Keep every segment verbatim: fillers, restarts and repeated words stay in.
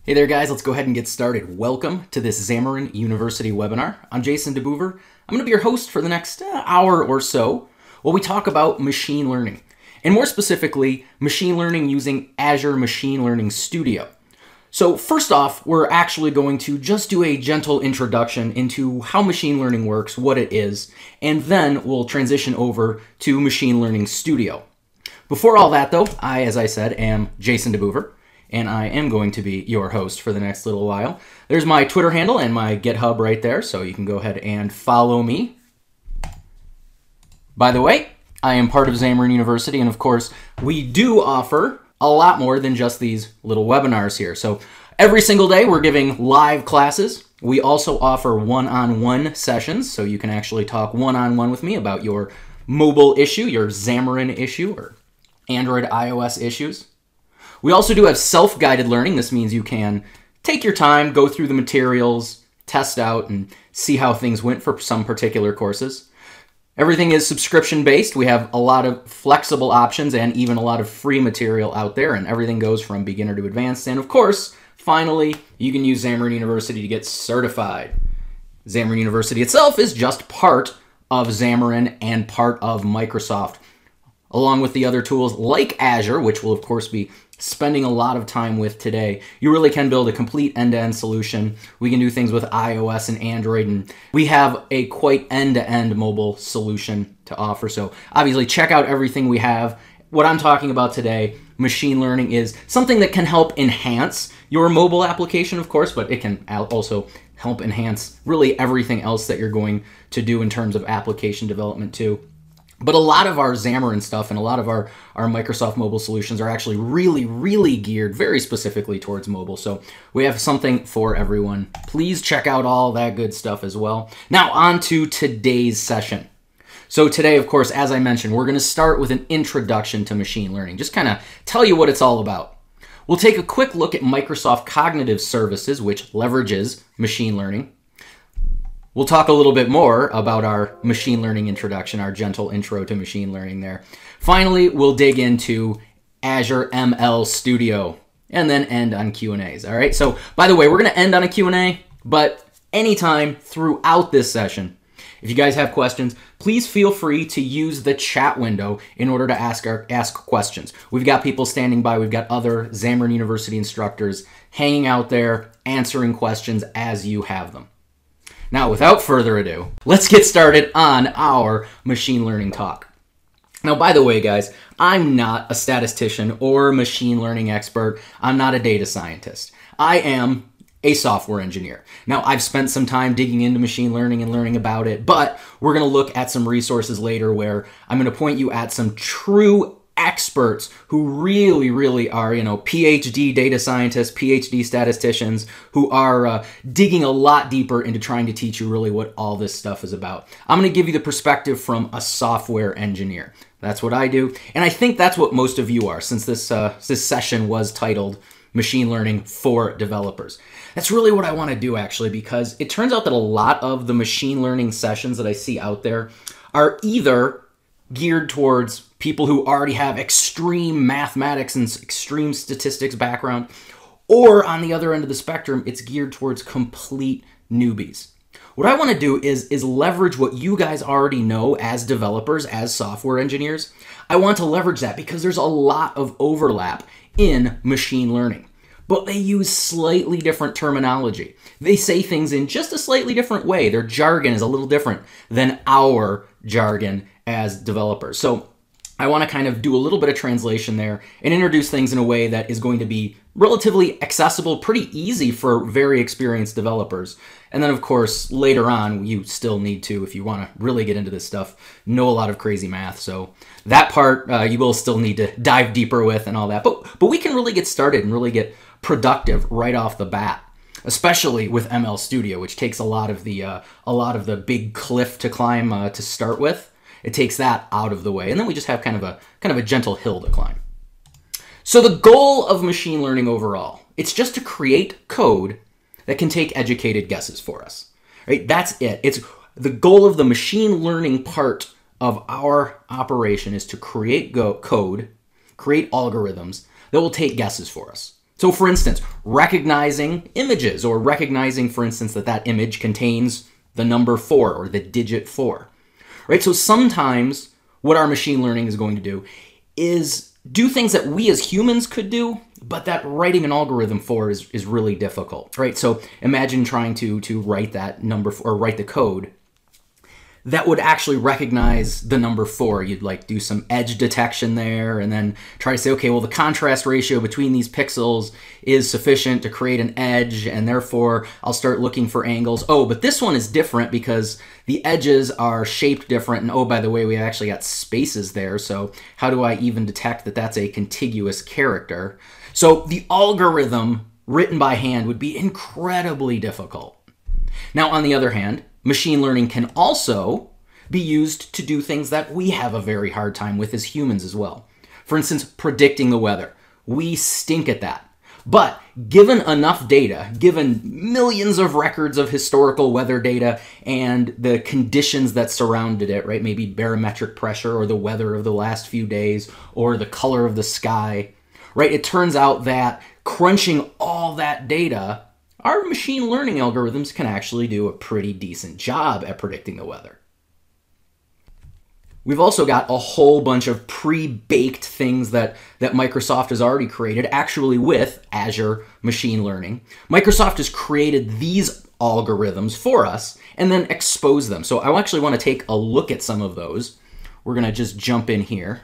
Hey there guys, let's go ahead and get started. Welcome to this Xamarin University webinar. I'm Jason DeBoover. I'm going to be your host for the next uh, hour or so while we talk about machine learning, and more specifically, machine learning using Azure Machine Learning Studio. So first off, we're actually going to just do a gentle introduction into how machine learning works, what it is, and then we'll transition over to Machine Learning Studio. Before all that though, I, as I said, am Jason DeBoover, and I am going to be your host for the next little while. There's my Twitter handle and my GitHub right there, so you can go ahead and follow me. By the way, I am part of Xamarin University, and of course, we do offer a lot more than just these little webinars here. So every single day, we're giving live classes. We also offer one-on-one sessions, so you can actually talk one-on-one with me about your mobile issue, your Xamarin issue, or Android, iOS issues. We also do have self-guided learning. This means you can take your time, go through the materials, test out, and see how things went for some particular courses. Everything is subscription-based. We have a lot of flexible options and even a lot of free material out there, and everything goes from beginner to advanced. And of course, finally, you can use Xamarin University to get certified. Xamarin University itself is just part of Xamarin and part of Microsoft, along with the other tools like Azure, which we'll of course be spending a lot of time with today. You really can build a complete end-to-end solution. We can do things with iOS and Android, and we have a quite end-to-end mobile solution to offer. So obviously check out everything we have. What I'm talking about today, machine learning, is something that can help enhance your mobile application, of course, but it can also help enhance really everything else that you're going to do in terms of application development too. But a lot of our Xamarin stuff and a lot of our, our Microsoft mobile solutions are actually really, really geared very specifically towards mobile. So we have something for everyone. Please check out all that good stuff as well. Now on to today's session. So today, of course, as I mentioned, we're going to start with an introduction to machine learning. Just kind of tell you what it's all about. We'll take a quick look at Microsoft Cognitive Services, which leverages machine learning. We'll talk a little bit more about our machine learning introduction, our gentle intro to machine learning there. Finally, we'll dig into Azure M L Studio and then end on Q and A's. All right. So by the way, we're going to end on a Q and A, but anytime throughout this session, if you guys have questions, please feel free to use the chat window in order to ask our ask questions. We've got people standing by. We've got other Xamarin University instructors hanging out there answering questions as you have them. Now, without further ado, let's get started on our machine learning talk. Now, by the way, guys, I'm not a statistician or machine learning expert. I'm not a data scientist. I am a software engineer. Now, I've spent some time digging into machine learning and learning about it, but we're going to look at some resources later where I'm going to point you at some true experts who really, really are, you know, P H D data scientists, P H D statisticians who are uh, digging a lot deeper into trying to teach you really what all this stuff is about. I'm going to give you the perspective from a software engineer. That's what I do. And I think that's what most of you are, since this, uh, this session was titled Machine Learning for Developers. That's really what I want to do, actually, because it turns out that a lot of the machine learning sessions that I see out there are either geared towards people who already have extreme mathematics and extreme statistics background, or on the other end of the spectrum, it's geared towards complete newbies. What I want to do is, is leverage what you guys already know as developers, as software engineers. I want to leverage that because there's a lot of overlap in machine learning, but they use slightly different terminology. They say things in just a slightly different way. Their jargon is a little different than our jargon as developers. So I want to kind of do a little bit of translation there and introduce things in a way that is going to be relatively accessible, pretty easy for very experienced developers. And then, of course, later on, you still need to, if you want to really get into this stuff, know a lot of crazy math. So that part uh, you will still need to dive deeper with and all that. But, but we can really get started and really get productive right off the bat, especially with M L Studio, which takes a lot of the, uh, a lot of the big cliff to climb uh, to start with. It takes that out of the way, and then we just have kind of a kind of a gentle hill to climb. So the goal of machine learning overall, it's just to create code that can take educated guesses for us. Right? That's it. It's the goal of the machine learning part of our operation is to create go- code, create algorithms that will take guesses for us. So for instance, recognizing images, or recognizing, for instance, that that image contains the number four or the digit four, right? So sometimes what our machine learning is going to do is do things that we as humans could do, but that writing an algorithm for is, is really difficult, right? So imagine trying to, to write that number, or write the code that would actually recognize the number four. You'd like do some edge detection there and then try to say, okay, well, the contrast ratio between these pixels is sufficient to create an edge, and therefore I'll start looking for angles. Oh, but this one is different because the edges are shaped different, and oh, by the way, we actually got spaces there, so how do I even detect that that's a contiguous character? So the algorithm written by hand would be incredibly difficult. Now, on the other hand, machine learning can also be used to do things that we have a very hard time with as humans as well. For instance, predicting the weather. We stink at that. But given enough data, given millions of records of historical weather data and the conditions that surrounded it, right? Maybe barometric pressure or the weather of the last few days or the color of the sky, right? It turns out that crunching all that data, our machine learning algorithms can actually do a pretty decent job at predicting the weather. We've also got a whole bunch of pre-baked things that, that Microsoft has already created, actually with Azure Machine Learning. Microsoft has created these algorithms for us and then exposed them. So I actually want to take a look at some of those. We're going to just jump in here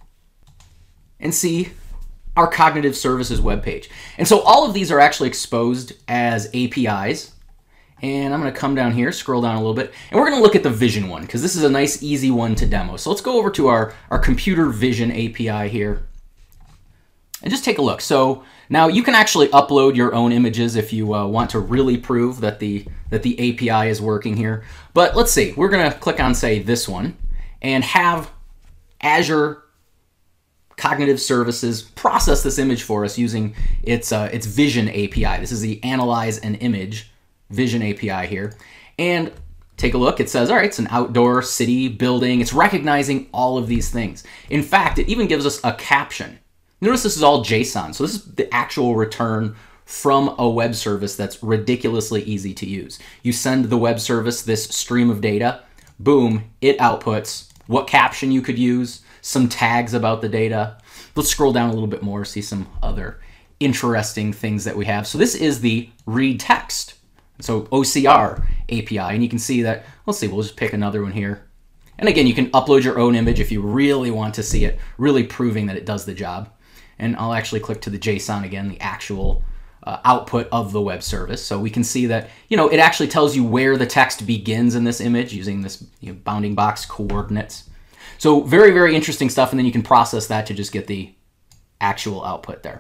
and see our Cognitive Services webpage. And so all of these are actually exposed as A P Is. And I'm going to come down here, scroll down a little bit, and we're going to look at the vision one, because this is a nice, easy one to demo. So let's go over to our, our computer vision A P I here and just take a look. So now you can actually upload your own images if you uh, want to really prove that the, that the A P I is working here. But let's see, we're going to click on, say, this one and have Azure Cognitive Services process this image for us using its, uh, its vision A P I. This is the Analyze an Image Vision A P I here. And take a look. It says, all right, it's an outdoor city building. It's recognizing all of these things. In fact, it even gives us a caption. Notice this is all JSON. So this is the actual return from a web service that's ridiculously easy to use. You send the web service this stream of data. Boom, it outputs what caption you could use, some tags about the data. Let's scroll down a little bit more, see some other interesting things that we have. So this is the read text. So O C R A P I, and you can see that, let's see, we'll just pick another one here. And again, you can upload your own image if you really want to see it, really proving that it does the job. And I'll actually click to the JSON again, the actual uh, output of the web service. So we can see that, you know, it actually tells you where the text begins in this image using this, you know, bounding box coordinates. So very, very interesting stuff, and then you can process that to just get the actual output there.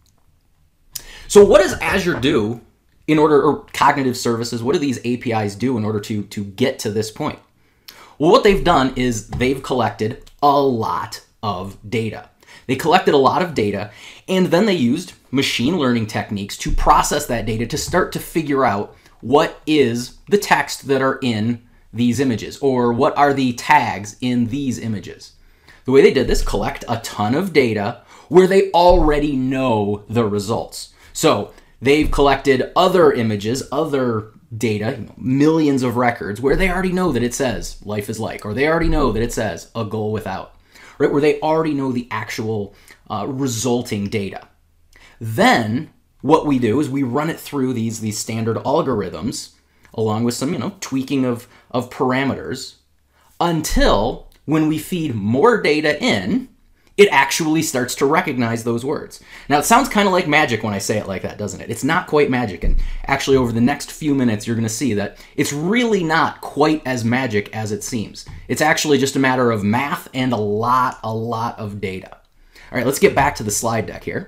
So what does Azure do in order, or Cognitive Services, what do these A P Is do in order to, to get to this point? Well, what they've done is they've collected a lot of data. They collected a lot of data, and then they used machine learning techniques to process that data to start to figure out what is the text that are in these images, or what are the tags in these images. The way they did this, collect a ton of data where they already know the results. So they've collected other images, other data, you know, millions of records where they already know that it says life is like, or they already know that it says a goal without, right? Where they already know the actual uh, resulting data. Then what we do is we run it through these, these standard algorithms along with some, you know, tweaking of, of parameters until when we feed more data in, it actually starts to recognize those words. Now, it sounds kind of like magic when I say it like that, doesn't it? It's not quite magic, and actually over the next few minutes, you're going to see that it's really not quite as magic as it seems. It's actually just a matter of math and a lot, a lot of data. All right, let's get back to the slide deck here.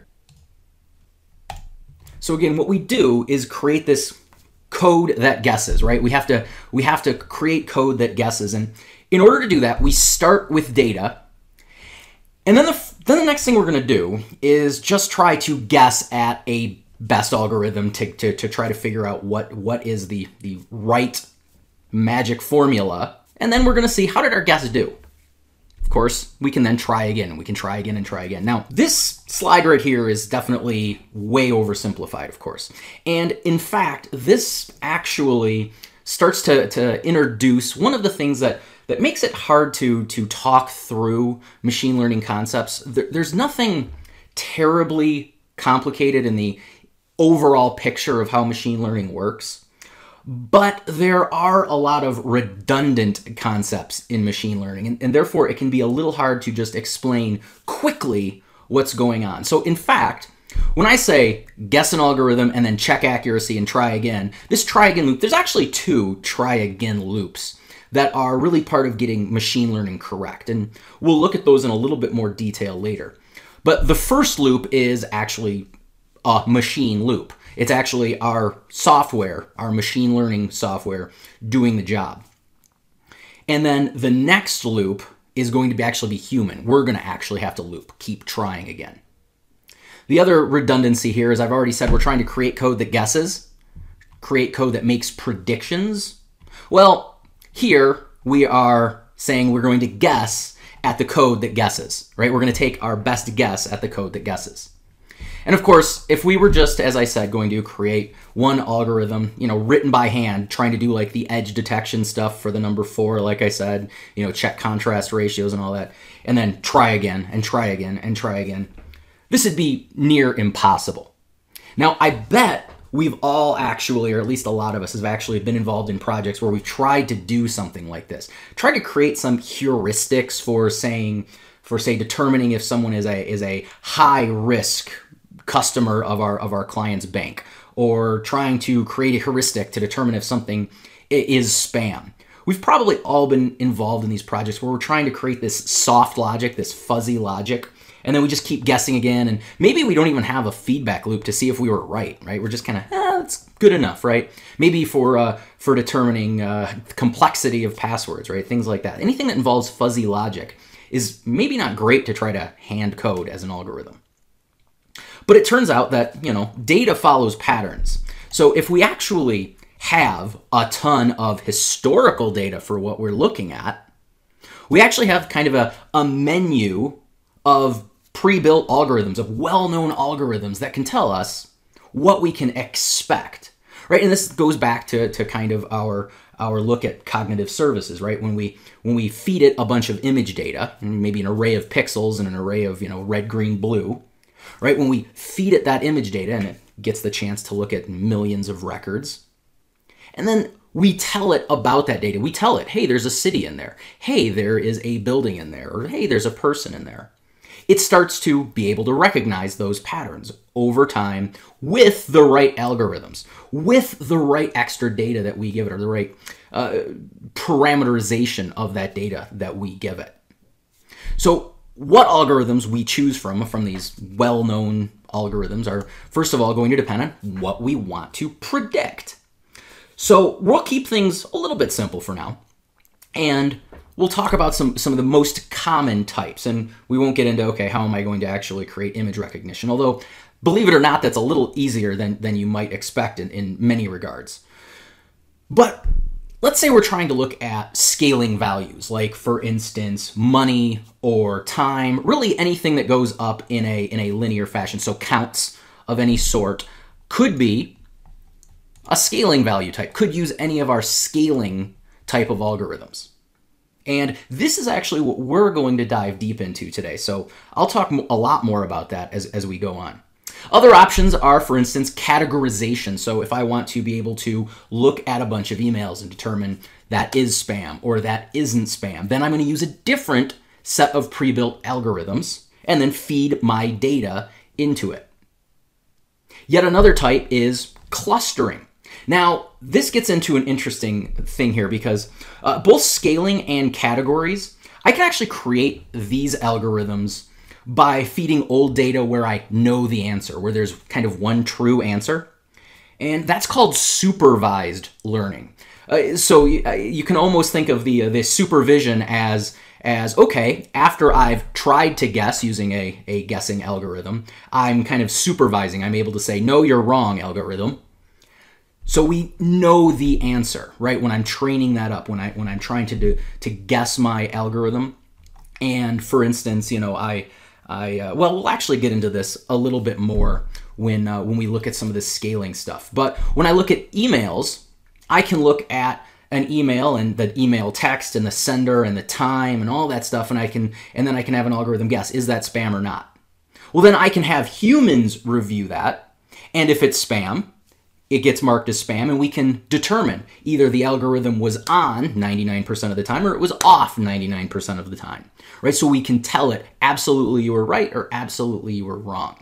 So again, what we do is create this code that guesses, right? We have to, we have to create code that guesses, and in order to do that, we start with data. And then the, then the next thing we're going to do is just try to guess at a best algorithm to, to, to try to figure out what, what is the, the right magic formula. And then we're going to see, how did our guess do? Of course, we can then try again, and we can try again and try again. Now, this slide right here is definitely way oversimplified, of course. And in fact, this actually starts to, to introduce one of the things that, that makes it hard to, to talk through machine learning concepts. There, there's nothing terribly complicated in the overall picture of how machine learning works. But there are a lot of redundant concepts in machine learning, and, and therefore it can be a little hard to just explain quickly what's going on. So in fact, when I say guess an algorithm and then check accuracy and try again, this try again loop, there's actually two try again loops that are really part of getting machine learning correct. And we'll look at those in a little bit more detail later. But the first loop is actually a machine loop. It's actually our software, our machine learning software, doing the job. And then the next loop is going to be actually be human. We're going to actually have to loop, keep trying again. The other redundancy here is I've already said we're trying to create code that guesses, create code that makes predictions. Well, here we are saying we're going to guess at the code that guesses, right? We're going to take our best guess at the code that guesses. And of course, if we were just, as I said, going to create one algorithm, you know, written by hand, trying to do like the edge detection stuff for the number four, like I said, you know, check contrast ratios and all that, and then try again and try again and try again, this would be near impossible. Now, I bet we've all actually, or at least a lot of us, have actually been involved in projects where we've tried to do something like this, tried to create some heuristics for saying, for say, determining if someone is a is a high risk customer of our of our client's bank, or trying to create a heuristic to determine if something is spam. We've probably all been involved in these projects where we're trying to create this soft logic, this fuzzy logic, and then we just keep guessing again, and maybe we don't even have a feedback loop to see if we were right, right? We're just kind of, eh, that's good enough, right? Maybe for uh, for determining uh, complexity of passwords, right? Things like that. Anything that involves fuzzy logic is maybe not great to try to hand code as an algorithm. But it turns out that, you know, data follows patterns. So if we actually have a ton of historical data for what we're looking at, we actually have kind of a, a menu of pre-built algorithms, of well-known algorithms that can tell us what we can expect, right? And this goes back to, to kind of our, our look at cognitive services, right? When we when we feed it a bunch of image data, maybe an array of pixels and an array of, you know, red, green, blue, right? When we feed it that image data and it gets the chance to look at millions of records, and then we tell it about that data. We tell it, hey, there's a city in there. Hey, there is a building in there. Or hey, there's a person in there. It starts to be able to recognize those patterns over time with the right algorithms, with the right extra data that we give it, or the right uh, parameterization of that data that we give it. So what algorithms we choose from, from these well-known algorithms, are first of all going to depend on what we want to predict. So we'll keep things a little bit simple for now, and we'll talk about some, some of the most common types, and we won't get into, okay, how am I going to actually create image recognition? Although, believe it or not, that's a little easier than, than you might expect in, in many regards. But let's say we're trying to look at scaling values, like, for instance, money or time, really anything that goes up in a, in a linear fashion. So counts of any sort could be a scaling value type, could use any of our scaling type of algorithms. And this is actually what we're going to dive deep into today. So I'll talk a lot more about that as, as we go on. Other options are, for instance, categorization. So if I want to be able to look at a bunch of emails and determine that is spam or that isn't spam, then I'm going to use a different set of pre-built algorithms and then feed my data into it. Yet another type is clustering. Now, this gets into an interesting thing here because uh, both scaling and categories, I can actually create these algorithms by feeding old data where I know the answer, where there's kind of one true answer. And that's called supervised learning. Uh, so you, uh, you can almost think of the, uh, the supervision as, as, okay, after I've tried to guess using a, a guessing algorithm, I'm kind of supervising. I'm able to say, no, you're wrong, algorithm. So we know the answer, right? When I'm training that up, when I when I'm trying to do to guess my algorithm, And for instance, you know, I, I uh, well, we'll actually get into this a little bit more when uh, when we look at some of this scaling stuff. But when I look at emails, I can look at an email and the email text and the sender and the time and all that stuff, and I can and then I can have an algorithm guess, is that spam or not? Well, then I can have humans review that, and if it's spam, it gets marked as spam, and we can determine either the algorithm was on ninety-nine percent of the time or it was off ninety-nine percent of the time, right? So we can tell it absolutely you were right or absolutely you were wrong.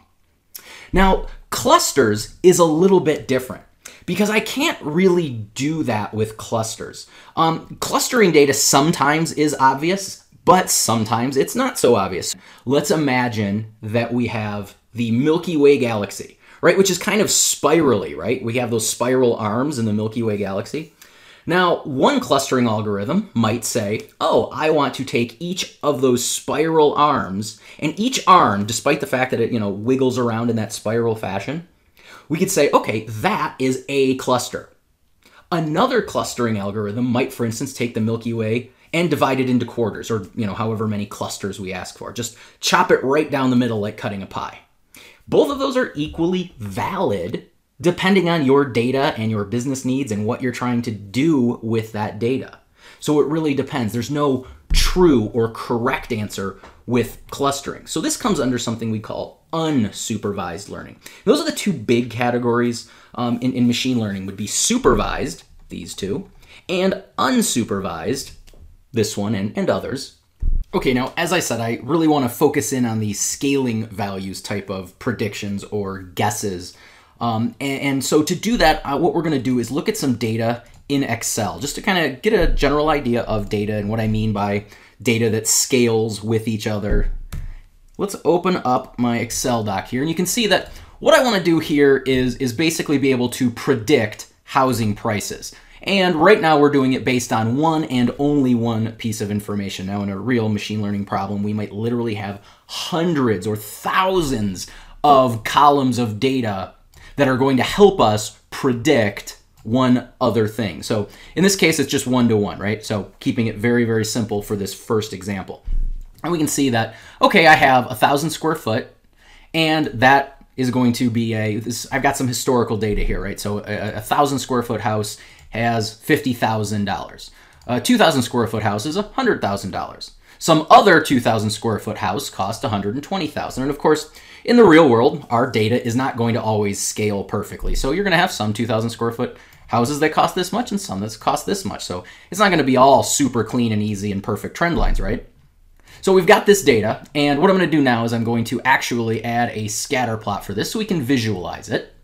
Now, clusters is a little bit different because I can't really do that with clusters. Um, clustering data sometimes is obvious, but sometimes it's not so obvious. Let's imagine that we have the Milky Way galaxy, right, which is kind of spirally, right? We have those spiral arms in the Milky Way galaxy. Now, one clustering algorithm might say, oh, I want to take each of those spiral arms, and each arm, despite the fact that it, you know, wiggles around in that spiral fashion, we could say, okay, that is a cluster. Another clustering algorithm might, for instance, take the Milky Way and divide it into quarters, or, you know, however many clusters we ask for. Just chop it right down the middle like cutting a pie. Both of those are equally valid depending on your data and your business needs and what you're trying to do with that data. So it really depends. There's no true or correct answer with clustering. So this comes under something we call unsupervised learning. Those are the two big categories um, in, in machine learning, would be supervised, these two, and unsupervised, this one and, and others. Okay, now, as I said, I really want to focus in on the scaling values type of predictions or guesses. Um, and, and so to do that, uh, what we're going to do is look at some data in Excel, just to kind of get a general idea of data and what I mean by data that scales with each other. Let's open up my Excel doc here, and you can see that what I want to do here is, is basically be able to predict housing prices. And right now we're doing it based on one and only one piece of information. Now in a real machine learning problem, we might literally have hundreds or thousands of columns of data that are going to help us predict one other thing. So in this case, it's just one to one, right? So keeping it very, very simple for this first example. And we can see that, okay, I have a thousand square foot, and that is going to be a, this, I've got some historical data here, right? So a, a thousand square foot house has fifty thousand dollars. A two thousand square foot house is one hundred thousand dollars. Some other two thousand square foot house costs one hundred twenty thousand dollars. And of course, in the real world, our data is not going to always scale perfectly. So you're going to have some two thousand square foot houses that cost this much and some that cost this much. So it's not going to be all super clean and easy and perfect trend lines, right? So we've got this data, and what I'm going to do now is I'm going to actually add a scatter plot for this so we can visualize it.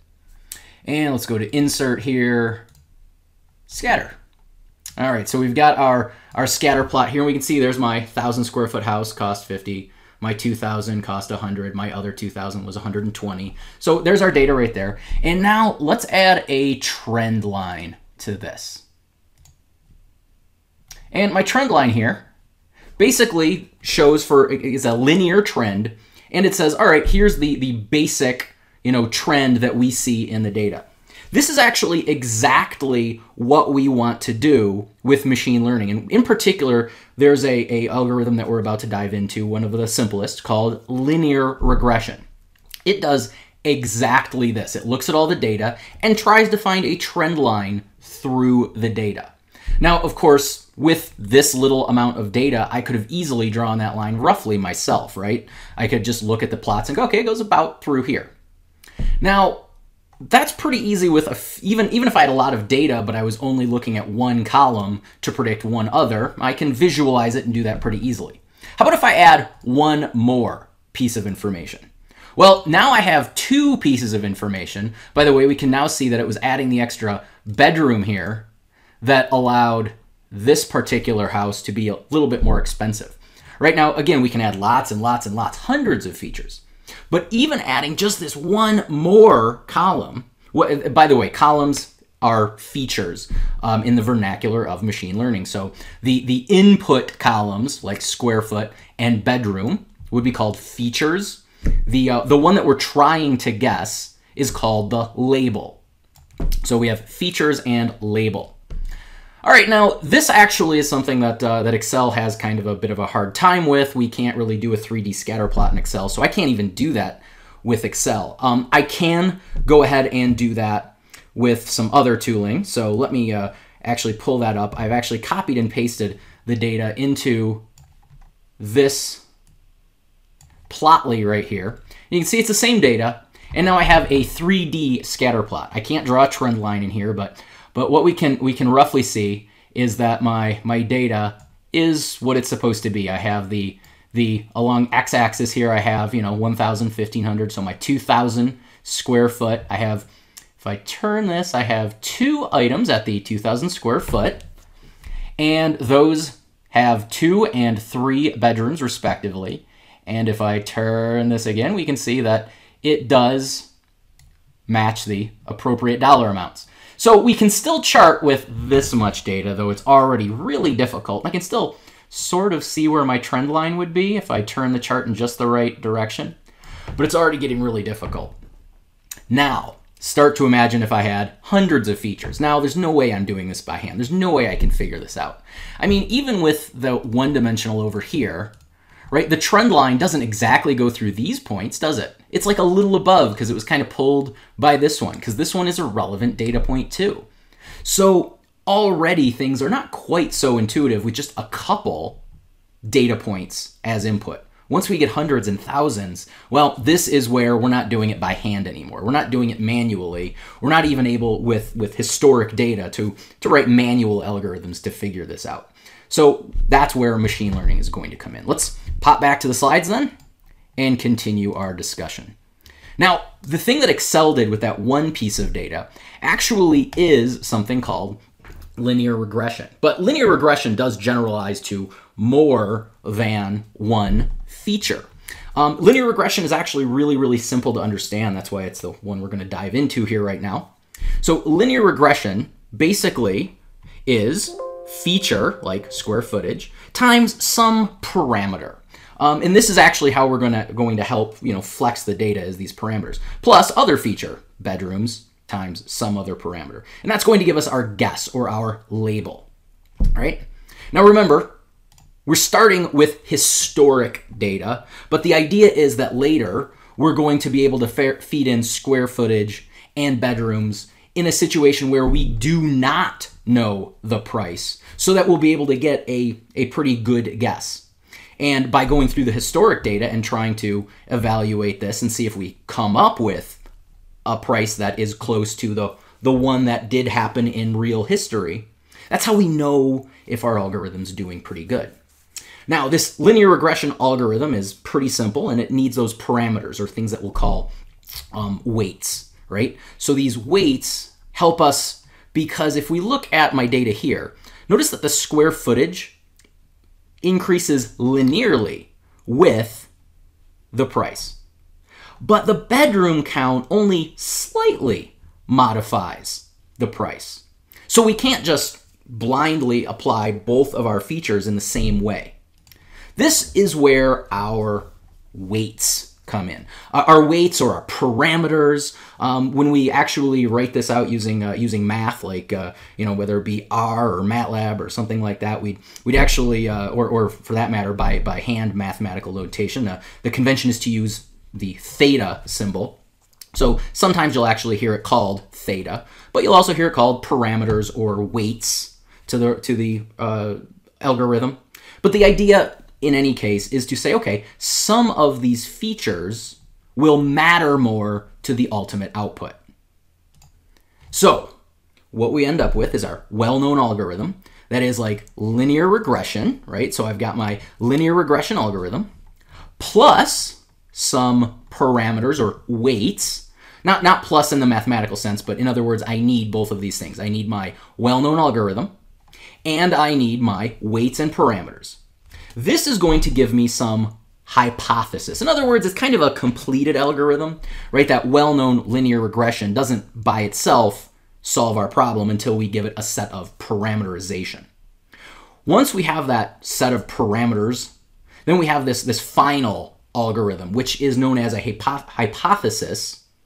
And let's go to Insert here, Scatter. All right, so we've got our, our scatter plot here, and we can see there's my one thousand square foot house cost fifty, my two thousand cost one hundred, my other two thousand was one hundred twenty. So there's our data right there. And now let's add a trend line to this. And my trend line here basically shows for, it's a linear trend, and it says, all right, here's the, the basic, you know, trend that we see in the data. This is actually exactly what we want to do with machine learning. And in particular, there's a, a algorithm that we're about to dive into, one of the simplest, called linear regression. It does exactly this. It looks at all the data and tries to find a trend line through the data. Now, of course, with this little amount of data, I could have easily drawn that line roughly myself, right? I could just look at the plots and go, okay, it goes about through here. Now, that's pretty easy with, a, even, even if I had a lot of data, but I was only looking at one column to predict one other, I can visualize it and do that pretty easily. How about if I add one more piece of information? Well, now I have two pieces of information. By the way, we can now see that it was adding the extra bedroom here that allowed this particular house to be a little bit more expensive. Right now, again, we can add lots and lots and lots, hundreds of features. But even adding just this one more column, by the way, columns are features um, in the vernacular of machine learning. So the, the input columns, like square foot and bedroom, would be called features. The, uh, the one that we're trying to guess is called the label. So we have features and label. All right, now this actually is something that uh, that Excel has kind of a bit of a hard time with. We can't really do a three D scatter plot in Excel, so I can't even do that with Excel. Um, I can go ahead and do that with some other tooling. So let me uh, actually pull that up. I've actually copied and pasted the data into this Plotly right here. You can see it's the same data, and now I have a three D scatter plot. I can't draw a trend line in here, but but what we can we can roughly see is that my my data is what it's supposed to be. I have the the along x-axis here. I have you know one thousand, fifteen hundred, so my two thousand square foot. I have, if I turn this, I have two items at the two thousand square foot, and those have two and three bedrooms respectively. And if I turn this again, we can see that it does match the appropriate dollar amounts. So we can still chart with this much data, though it's already really difficult. I can still sort of see where my trend line would be if I turn the chart in just the right direction, but it's already getting really difficult. Now, start to imagine if I had hundreds of features. Now, there's no way I'm doing this by hand. There's no way I can figure this out. I mean, even with the one-dimensional over here, right, the trend line doesn't exactly go through these points, does it? It's like a little above because it was kind of pulled by this one, because this one is a relevant data point too. So already things are not quite so intuitive with just a couple data points as input. Once we get hundreds and thousands, well, this is where we're not doing it by hand anymore. We're not doing it manually. We're not even able with, with historic data to, to write manual algorithms to figure this out. So that's where machine learning is going to come in. Let's pop back to the slides then and continue our discussion. Now, the thing that Excel did with that one piece of data actually is something called linear regression. But linear regression does generalize to more than one feature. Um, linear regression is actually really, really simple to understand. That's why it's the one we're going to dive into here right now. So linear regression basically is feature, like square footage, times some parameter. Um, and this is actually how we're gonna, going to help you know flex the data as these parameters, plus other feature, bedrooms, times some other parameter. And that's going to give us our guess or our label. All right? Now remember, we're starting with historic data, but the idea is that later we're going to be able to feed in square footage and bedrooms in a situation where we do not know the price, so that we'll be able to get a, a pretty good guess. And by going through the historic data and trying to evaluate this and see if we come up with a price that is close to the, the one that did happen in real history, that's how we know if our algorithm's doing pretty good. Now, this linear regression algorithm is pretty simple, and it needs those parameters, or things that we'll call um, weights, right? So these weights help us, because if we look at my data here, notice that the square footage increases linearly with the price. But the bedroom count only slightly modifies the price. So we can't just blindly apply both of our features in the same way. This is where our weights come in. Uh, our weights, or our parameters, um, when we actually write this out using uh, using math, like uh, you know whether it be R or MATLAB or something like that, we'd we'd actually, uh, or or for that matter, by by hand mathematical notation. Uh, the convention is to use the theta symbol. So sometimes you'll actually hear it called theta, but you'll also hear it called parameters or weights to the to the uh, algorithm. But the idea, in any case, is to say, okay, some of these features will matter more to the ultimate output. So what we end up with is our well-known algorithm that is like linear regression, right? So I've got my linear regression algorithm plus some parameters or weights, not, not plus in the mathematical sense, but in other words, I need both of these things. I need my well-known algorithm and I need my weights and parameters. This is going to give me some hypothesis. In other words, it's kind of a completed algorithm, right? That well-known linear regression doesn't by itself solve our problem until we give it a set of parameterization. Once we have that set of parameters, then we have this, this final algorithm, which is known as a hypo- hypothesis.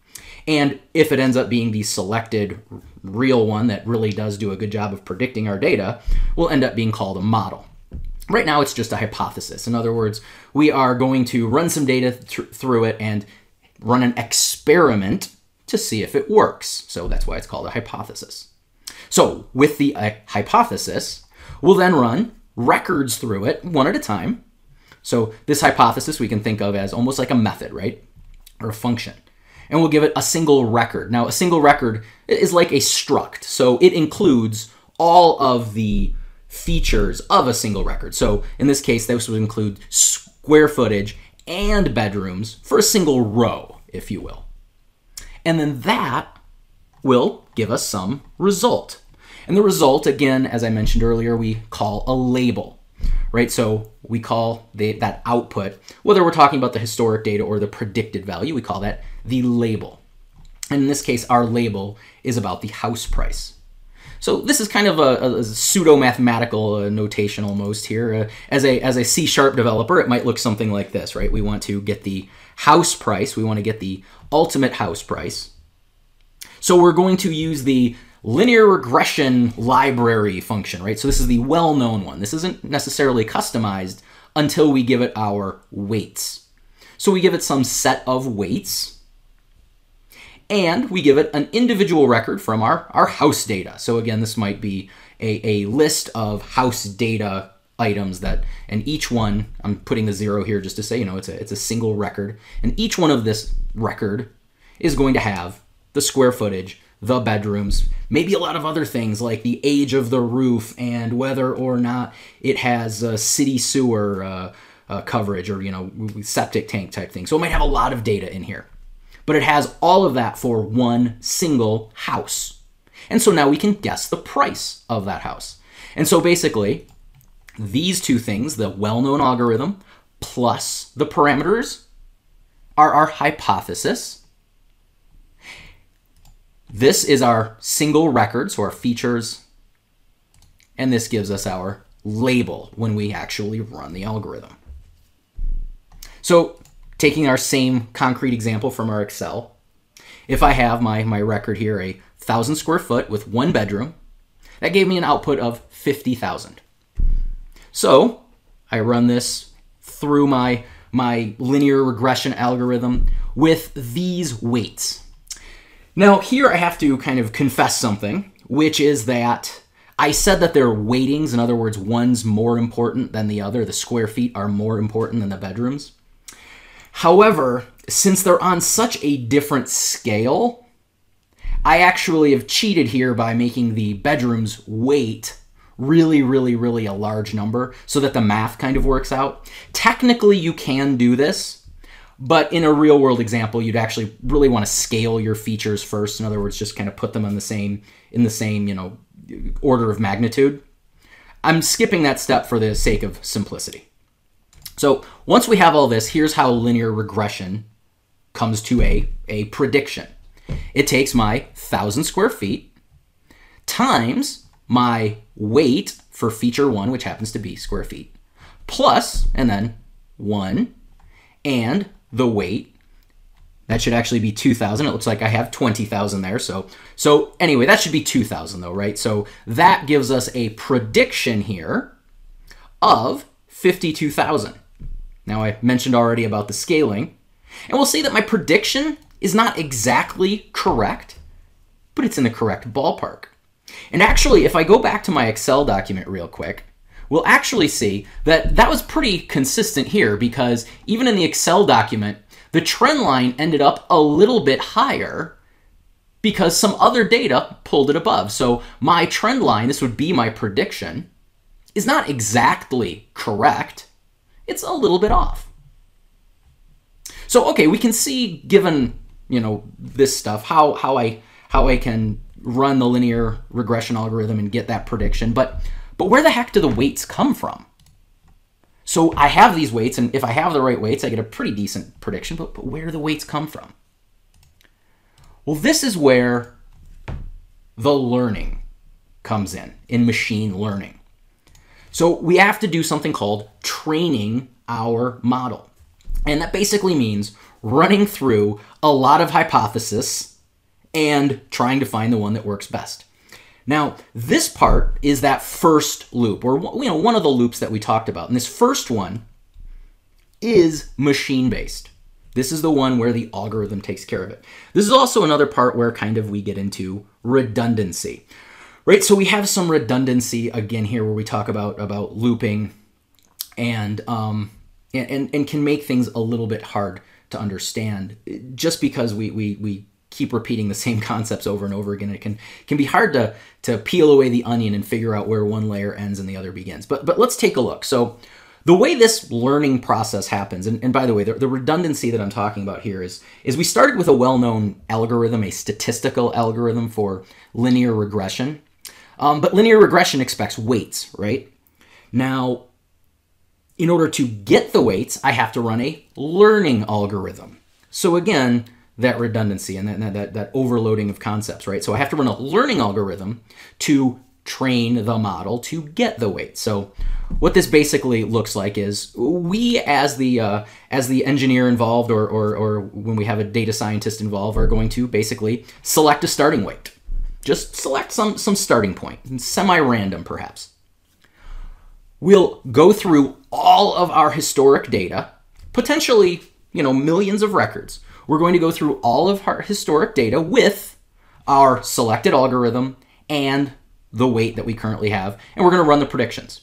And if it ends up being the selected real one that really does do a good job of predicting our data, will end up being called a model. Right now, it's just a hypothesis. In other words, we are going to run some data th- through it and run an experiment to see if it works. So that's why it's called a hypothesis. So with the uh, hypothesis, we'll then run records through it one at a time. So this hypothesis we can think of as almost like a method, right? Or a function. And we'll give it a single record. Now, a single record is like a struct. So it includes all of the features of a single record. So in this case, this would include square footage and bedrooms for a single row, if you will. And then that will give us some result. And the result, again, as I mentioned earlier, we call a label, right? So we call the, that output, whether we're talking about the historic data or the predicted value, we call that the label. And in this case, our label is about the house price. So this is kind of a, a pseudo-mathematical uh, notation almost here. Uh, as a as a C-sharp developer, it might look something like this, right? We want to get the house price. We want to get the ultimate house price. So we're going to use the linear regression library function, right? So this is the well-known one. This isn't necessarily customized until we give it our weights. So we give it some set of weights, and we give it an individual record from our, our house data. So again, this might be a, a list of house data items that, and each one, I'm putting the zero here just to say, you know, it's a, it's a single record. And each one of this record is going to have the square footage, the bedrooms, maybe a lot of other things like the age of the roof and whether or not it has a city sewer uh, uh, coverage or, you know, septic tank type thing. So it might have a lot of data in here. But it has all of that for one single house. And so now we can guess the price of that house. And so basically, these two things, the well-known algorithm plus the parameters, are our hypothesis. This is our single record, so our features. And this gives us our label when we actually run the algorithm. So taking our same concrete example from our Excel, if I have my, my record here, a thousand square foot with one bedroom, that gave me an output of fifty thousand. So I run this through my, my linear regression algorithm with these weights. Now here I have to kind of confess something, which is that I said that they're weightings. In other words, one's more important than the other. The square feet are more important than the bedrooms. However, since they're on such a different scale, I actually have cheated here by making the bedroom's weight really, really, really a large number so that the math kind of works out. Technically, you can do this, but in a real world example, you'd actually really want to scale your features first. In other words, just kind of put them on the same, in the same, you know, order of magnitude. I'm skipping that step for the sake of simplicity. So once we have all this, here's how linear regression comes to a, a prediction. It takes my thousand square feet times my weight for feature one, which happens to be square feet, plus, and then one, and the weight. That should actually be two thousand. It looks like I have twenty thousand there. So, so anyway, that should be two thousand though, right? So that gives us a prediction here of fifty-two thousand. Now, I mentioned already about the scaling, and we'll see that my prediction is not exactly correct, but it's in the correct ballpark. And actually, if I go back to my Excel document real quick, we'll actually see that that was pretty consistent here because even in the Excel document, the trend line ended up a little bit higher because some other data pulled it above. So my trend line, this would be my prediction, is not exactly correct. It's a little bit off. So, okay, we can see, given, you know, this stuff, how, how, I, how I can run the linear regression algorithm and get that prediction. But, but where the heck do the weights come from? So I have these weights, and if I have the right weights, I get a pretty decent prediction. But, but where do the weights come from? Well, this is where the learning comes in, in machine learning. So we have to do something called training our model. And that basically means running through a lot of hypotheses and trying to find the one that works best. Now, this part is that first loop, or you know, one of the loops that we talked about. And this first one is machine-based. This is the one where the algorithm takes care of it. This is also another part where kind of we get into redundancy, right? So we have some redundancy again here where we talk about, about looping and, um, and, and can make things a little bit hard to understand just because we, we, we keep repeating the same concepts over and over again. It can, can be hard to, to peel away the onion and figure out where one layer ends and the other begins. But, but let's take a look. So the way this learning process happens, and, and by the way, the, the redundancy that I'm talking about here is, is we started with a well-known algorithm, a statistical algorithm for linear regression. Um, but linear regression expects weights, right? Now, in order to get the weights, I have to run a learning algorithm. So again, that redundancy and that, that, that overloading of concepts, right? So I have to run a learning algorithm to train the model to get the weight. So what this basically looks like is we as the uh, as the engineer involved or, or, or when we have a data scientist involved are going to basically select a starting weight. Just select some, some starting point, semi-random perhaps. We'll go through all of our historic data, potentially, you know, millions of records. We're going to go through all of our historic data with our selected algorithm and the weight that we currently have, and we're going to run the predictions.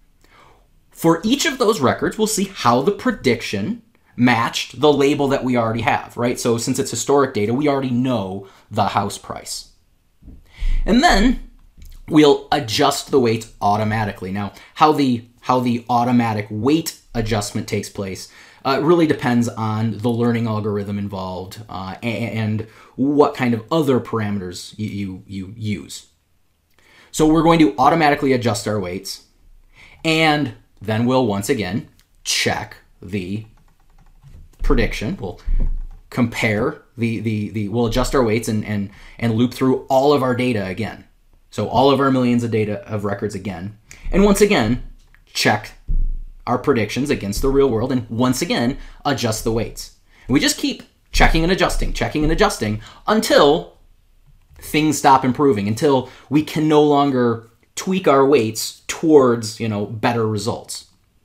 For each of those records, we'll see how the prediction matched the label that we already have, right? So since it's historic data, we already know the house price. And then we'll adjust the weights automatically. Now, how the how the automatic weight adjustment takes place uh, really depends on the learning algorithm involved uh, and, and what kind of other parameters you, you, you use. So we're going to automatically adjust our weights, and then we'll once again check the prediction. We'll compare the, the, the we'll adjust our weights and, and, and loop through all of our data again. So all of our millions of data of records again. And once again, check our predictions against the real world, and once again, adjust the weights. And we just keep checking and adjusting, checking and adjusting until things stop improving, until we can no longer tweak our weights towards, you know, better results.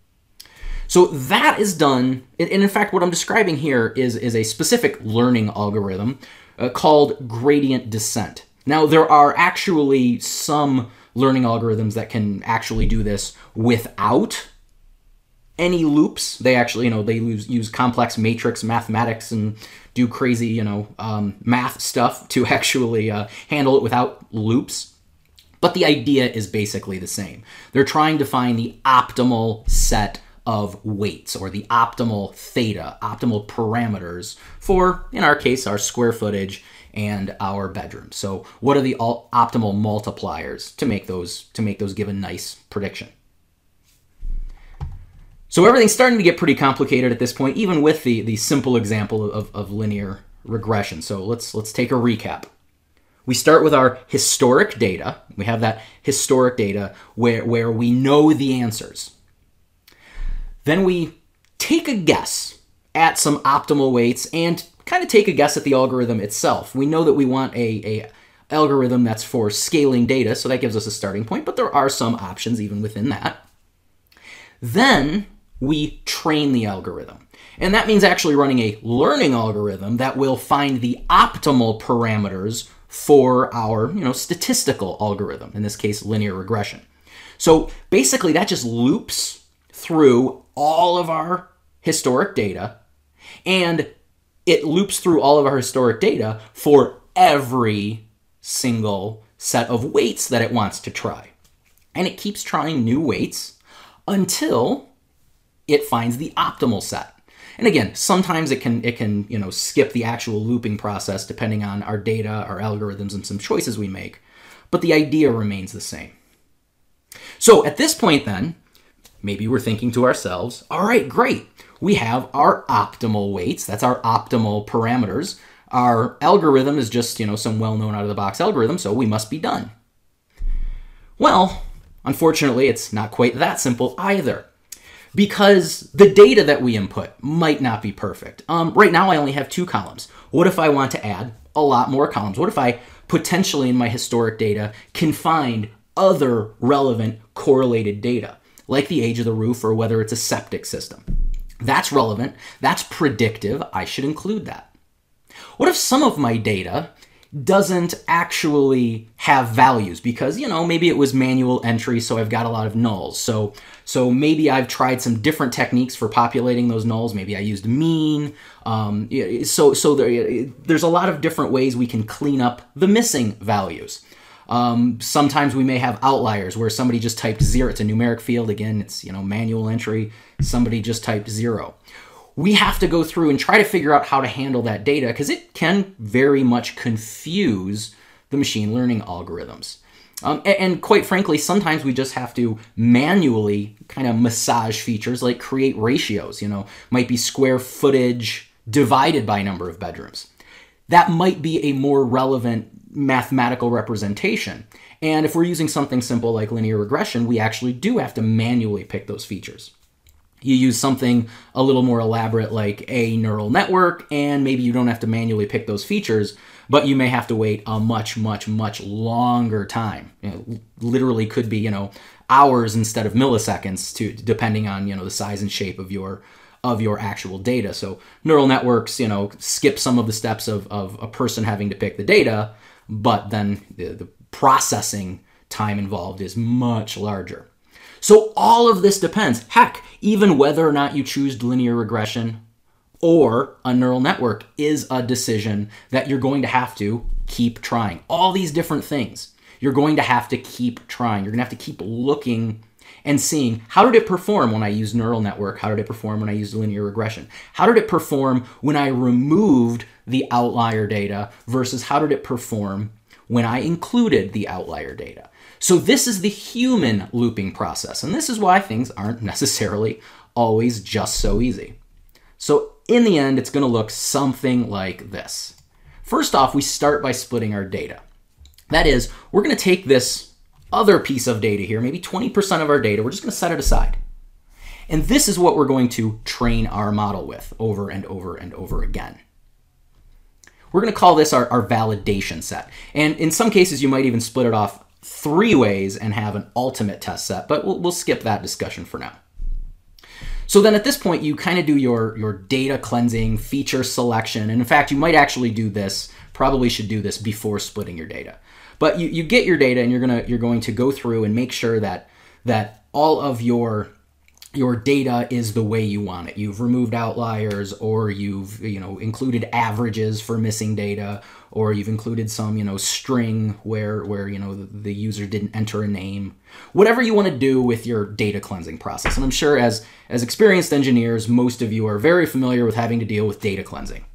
So that is done, and in fact, what I'm describing here is, is a specific learning algorithm uh, called gradient descent. Now, there are actually some learning algorithms that can actually do this without any loops. They actually, you know, they use, use complex matrix mathematics and do crazy, you know, um, math stuff to actually uh, handle it without loops. But the idea is basically the same. They're trying to find the optimal set of weights or the optimal theta, optimal parameters for, in our case, our square footage and our bedroom. So what are the optimal multipliers to make those to make those give a nice prediction? So everything's starting to get pretty complicated at this point, even with the, the simple example of, of linear regression. So let's let's take a recap. We start with our historic data. We have that historic data where, where we know the answers. Then we take a guess at some optimal weights and kind of take a guess at the algorithm itself. We know that we want a, a algorithm that's for scaling data, so that gives us a starting point, but there are some options even within that. Then we train the algorithm. And that means actually running a learning algorithm that will find the optimal parameters for our, you know, statistical algorithm, in this case, linear regression. So basically that just loops through all of our historic data, and it loops through all of our historic data for every single set of weights that it wants to try. And it keeps trying new weights until it finds the optimal set. And again, sometimes it can, it can, you know, skip the actual looping process depending on our data, our algorithms, and some choices we make. But the idea remains the same. So at this point then, maybe we're thinking to ourselves, all right, great. We have our optimal weights. That's our optimal parameters. Our algorithm is just, you know, some well-known out-of-the-box algorithm, so we must be done. Well, unfortunately, it's not quite that simple either, because the data that we input might not be perfect. Um, right now, I only have two columns. What if I want to add a lot more columns? What if I potentially in my historic data can find other relevant correlated data, like the age of the roof or whether it's a septic system? That's relevant. That's predictive. I should include that. What if some of my data doesn't actually have values because, you know, maybe it was manual entry, so I've got a lot of nulls. So, so maybe I've tried some different techniques for populating those nulls. Maybe I used mean. Um, so so there, there's a lot of different ways we can clean up the missing values. Um, sometimes we may have outliers where somebody just typed zero. It's a numeric field. Again, it's, you know, manual entry. Somebody just typed zero. We have to go through and try to figure out how to handle that data because it can very much confuse the machine learning algorithms. Um, and, and quite frankly, sometimes we just have to manually kind of massage features like create ratios, you know, might be square footage divided by number of bedrooms. That might be a more relevant mathematical representation. And if we're using something simple like linear regression, we actually do have to manually pick those features. You use something a little more elaborate like a neural network, and maybe you don't have to manually pick those features, but you may have to wait a much, much, much longer time. You know, literally could be, you know, hours instead of milliseconds, to depending on, you know, the size and shape of your of your actual data. So neural networks, you know, skip some of the steps of, of a person having to pick the data, but then the, the processing time involved is much larger. So all of this depends, heck, even whether or not you choose linear regression or a neural network is a decision that you're going to have to keep trying. All these different things, you're going to have to keep trying. You're going to have to keep looking and seeing, how did it perform when I used neural network? How did it perform when I used linear regression? How did it perform when I removed the outlier data versus how did it perform when I included the outlier data? So this is the human looping process, and this is why things aren't necessarily always just so easy. So in the end, it's going to look something like this. First off, we start by splitting our data. That is, we're going to take this other piece of data here, maybe twenty percent of our data, we're just going to set it aside. And this is what we're going to train our model with over and over and over again. We're going to call this our, our validation set. And in some cases, you might even split it off three ways and have an ultimate test set, but we'll, we'll skip that discussion for now. So then at this point, you kind of do your, your data cleansing, feature selection, and in fact, you might actually do this, probably should do this before splitting your data. But you, you get your data and you're gonna you're going to go through and make sure that that all of your your data is the way you want it. You've removed outliers, or you've, you know, included averages for missing data, or you've included some, you know, string where, where you know, the, the user didn't enter a name. Whatever you want to do with your data cleansing process. And I'm sure as, as experienced engineers, most of you are very familiar with having to deal with data cleansing.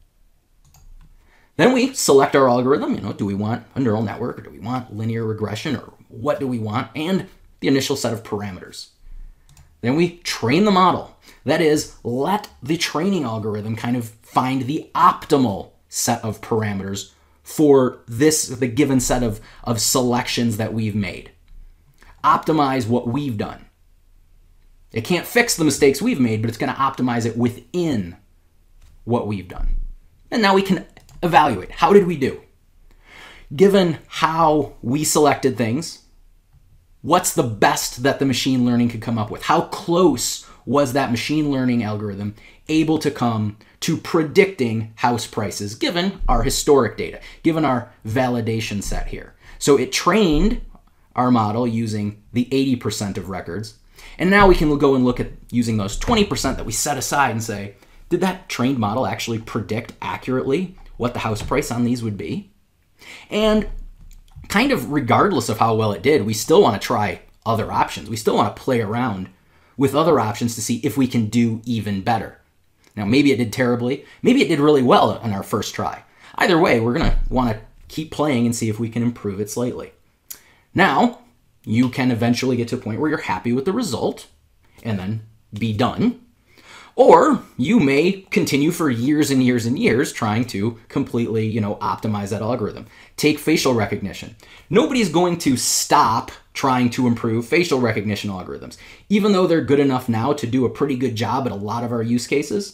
Then we select our algorithm. You know, do we want a neural network, or do we want linear regression, or what do we want? And the initial set of parameters. Then we train the model. That is, let the training algorithm kind of find the optimal set of parameters for this, the given set of, of selections that we've made. Optimize what we've done. It can't fix the mistakes we've made, but it's going to optimize it within what we've done. And now we can evaluate. How did we do? Given how we selected things, what's the best that the machine learning could come up with? How close was that machine learning algorithm able to come to predicting house prices given our historic data, given our validation set here? So it trained our model using the eighty percent of records, and now we can go and look at using those twenty percent that we set aside and say, did that trained model actually predict accurately what the house price on these would be? And kind of regardless of how well it did, we still want to try other options. We still want to play around with other options to see if we can do even better. Now, maybe it did terribly. Maybe it did really well on our first try. Either way, we're going to want to keep playing and see if we can improve it slightly. Now, you can eventually get to a point where you're happy with the result and then be done. Or you may continue for years and years and years trying to completely, you know, optimize that algorithm. Take facial recognition. Nobody's going to stop trying to improve facial recognition algorithms. Even though they're good enough now to do a pretty good job at a lot of our use cases,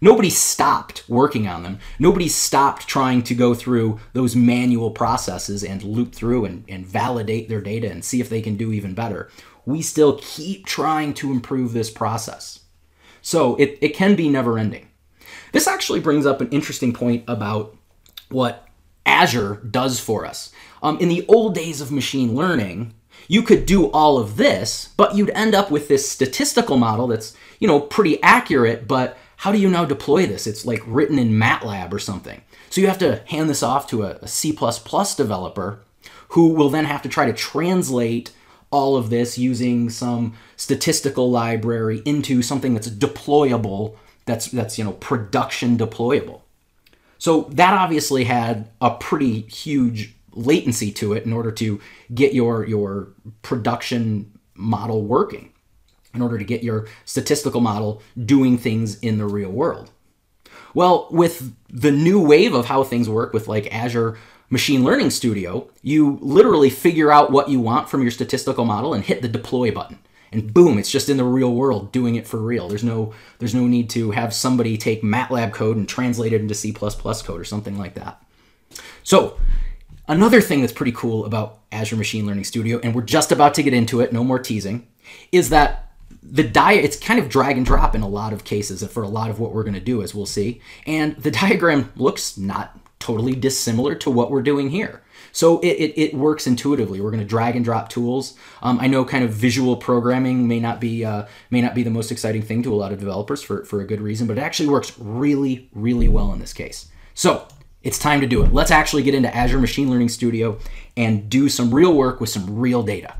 Nobody stopped working on them. Nobody stopped trying to go through those manual processes and loop through and, and validate their data and see if they can do even better. We still keep trying to improve this process. So it, it can be never ending. This actually brings up an interesting point about what Azure does for us. Um, in the old days of machine learning, you could do all of this, but you'd end up with this statistical model that's, you know, pretty accurate, but how do you now deploy this? It's like written in MATLAB or something. So you have to hand this off to a, a C plus plus developer who will then have to try to translate all of this using some statistical library into something that's deployable, that's, that's you know, production deployable. So that obviously had a pretty huge latency to it in order to get your, your production model working, in order to get your statistical model doing things in the real world. Well, with the new wave of how things work with like Azure Machine Learning Studio, you literally figure out what you want from your statistical model and hit the deploy button. And boom, it's just in the real world doing it for real. There's no, there's no need to have somebody take MATLAB code and translate it into C plus plus code or something like that. So another thing that's pretty cool about Azure Machine Learning Studio, and we're just about to get into it, no more teasing, is that the dia it's kind of drag and drop in a lot of cases for a lot of what we're going to do, as we'll see. And the diagram looks not totally dissimilar to what we're doing here. So it, it, it works intuitively. We're going to drag and drop tools. Um, I know kind of visual programming may not be uh, may not be the most exciting thing to a lot of developers for, for a good reason, but it actually works really, really well in this case. So it's time to do it. Let's actually get into Azure Machine Learning Studio and do some real work with some real data.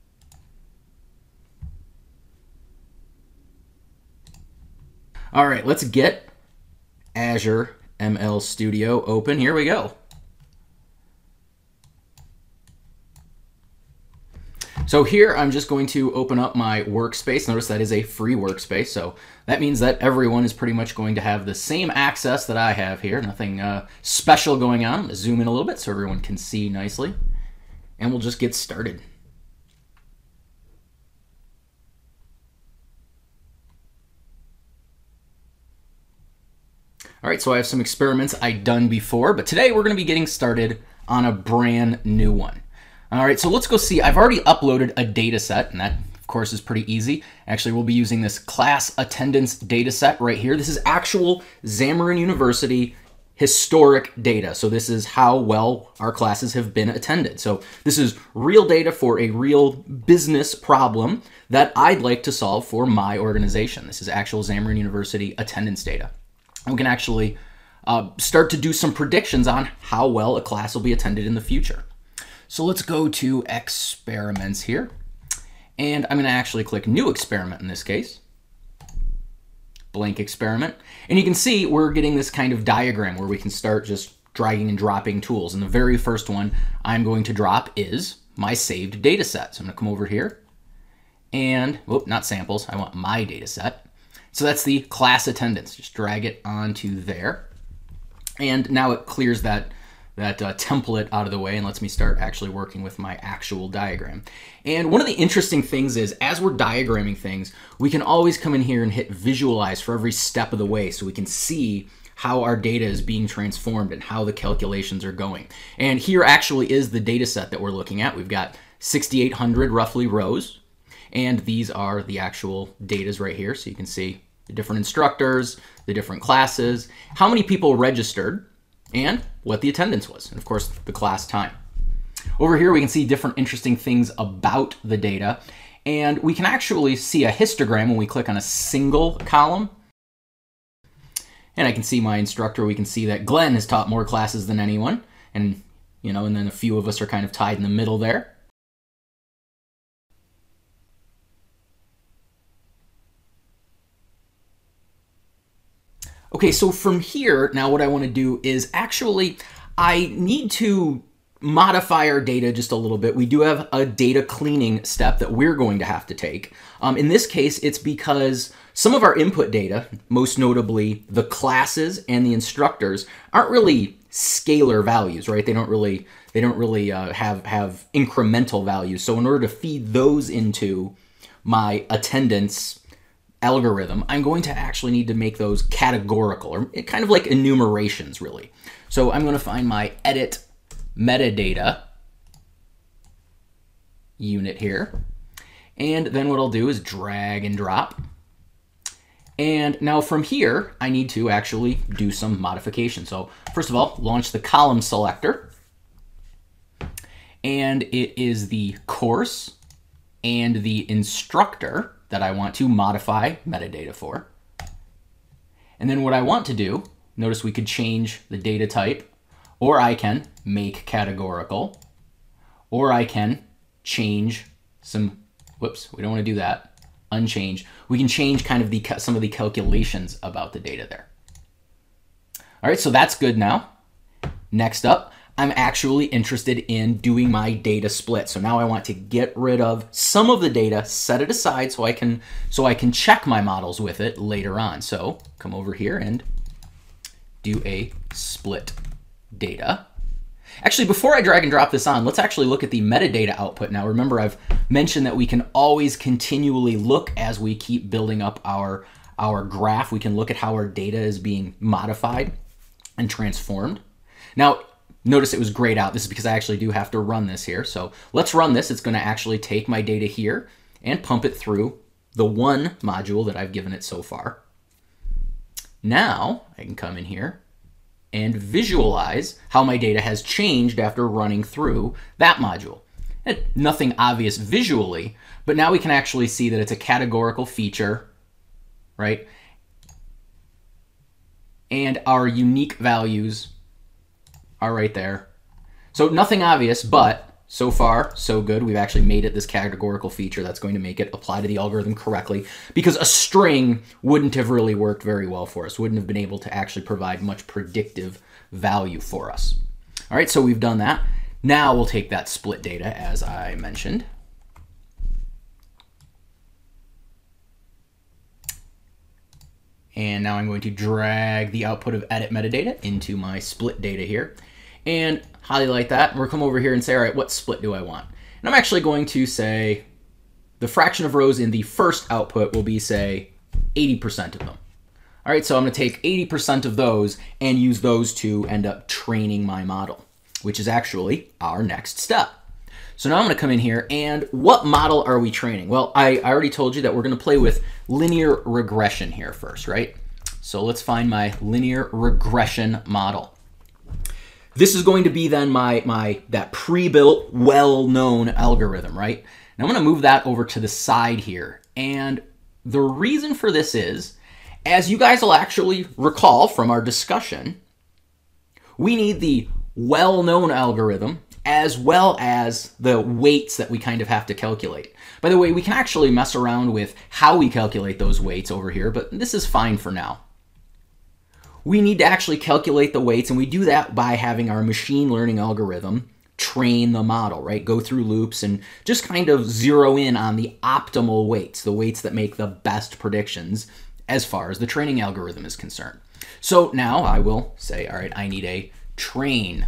All right, let's get Azure M L Studio open. Here we go. So here I'm just going to open up my workspace. Notice that is a free workspace, so that means that everyone is pretty much going to have the same access that I have here. Nothing uh, special going on. Let's zoom in a little bit so everyone can see nicely. And we'll just get started. All right, so I have some experiments I've done before, but today we're going to be getting started on a brand new one. All right, so let's go see. I've already uploaded a data set, and that, of course, is pretty easy. Actually, we'll be using this class attendance data set right here. This is actual Xamarin University historic data. So this is how well our classes have been attended. So this is real data for a real business problem that I'd like to solve for my organization. This is actual Xamarin University attendance data. We can actually uh, start to do some predictions on how well a class will be attended in the future. So let's go to experiments here. And I'm going to actually click new experiment in this case. Blank experiment. And you can see we're getting this kind of diagram where we can start just dragging and dropping tools. And the very first one I'm going to drop is my saved data set. So I'm going to come over here and, whoop, not samples. I want my data set. So that's the class attendance. Just drag it onto there. And now it clears that that uh, template out of the way and lets me start actually working with my actual diagram. And one of the interesting things is, as we're diagramming things, we can always come in here and hit visualize for every step of the way so we can see how our data is being transformed and how the calculations are going. And here actually is the data set that we're looking at. We've got sixty-eight hundred roughly rows, and these are the actual datas right here. So you can see the different instructors, the different classes, how many people registered, and what the attendance was, and of course the class time. Over here we can see different interesting things about the data, and we can actually see a histogram when we click on a single column. And I can see my instructor. We can see that Glenn has taught more classes than anyone, and you know, and then a few of us are kind of tied in the middle there. Okay, so from here, now what I want to do is actually, I need to modify our data just a little bit. We do have a data cleaning step that we're going to have to take. Um, in this case, it's because some of our input data, most notably the classes and the instructors, aren't really scalar values, right? They don't really, they don't really uh, have, have incremental values. So in order to feed those into my attendance algorithm, I'm going to actually need to make those categorical, or kind of like enumerations, really. So I'm going to find my edit metadata unit here. And then what I'll do is drag and drop. And now from here, I need to actually do some modification. So first of all, launch the column selector. And it is the course and the instructor that I want to modify metadata for. And then what I want to do, notice we could change the data type, or I can make categorical, or I can change some, whoops, we don't want to do that, unchange. We can change kind of the some of the calculations about the data there. All right, so that's good now. Next up, I'm actually interested in doing my data split. So now I want to get rid of some of the data, set it aside so I can so I can check my models with it later on. So come over here and do a split data. Actually, before I drag and drop this on, let's actually look at the metadata output now. Remember, I've mentioned that we can always continually look as we keep building up our, our graph. We can look at how our data is being modified and transformed. Now, notice it was grayed out. This is because I actually do have to run this here. So let's run this. It's going to actually take my data here and pump it through the one module that I've given it so far. Now I can come in here and visualize how my data has changed after running through that module. And nothing obvious visually, but now we can actually see that it's a categorical feature, right? And our unique values are right there. So nothing obvious, but so far, so good. We've actually made it this categorical feature that's going to make it apply to the algorithm correctly, because a string wouldn't have really worked very well for us, wouldn't have been able to actually provide much predictive value for us. All right, so we've done that. Now we'll take that split data as I mentioned. And now I'm going to drag the output of edit metadata into my split data here and highlight that. We'll come over here and say, all right, what split do I want? And I'm actually going to say the fraction of rows in the first output will be, say, eighty percent of them. All right, so I'm going to take eighty percent of those and use those to end up training my model, which is actually our next step. So now I'm going to come in here, and what model are we training? Well, I, I already told you that we're going to play with linear regression here first, right? So let's find my linear regression model. This is going to be then my, my that pre-built, well-known algorithm, right? Now I'm going to move that over to the side here. And the reason for this is, as you guys will actually recall from our discussion, we need the well-known algorithm as well as the weights that we kind of have to calculate. By the way, we can actually mess around with how we calculate those weights over here, but this is fine for now. We need to actually calculate the weights, and we do that by having our machine learning algorithm train the model, right? Go through loops and just kind of zero in on the optimal weights, the weights that make the best predictions as far as the training algorithm is concerned. So now I will say, all right, I need a train.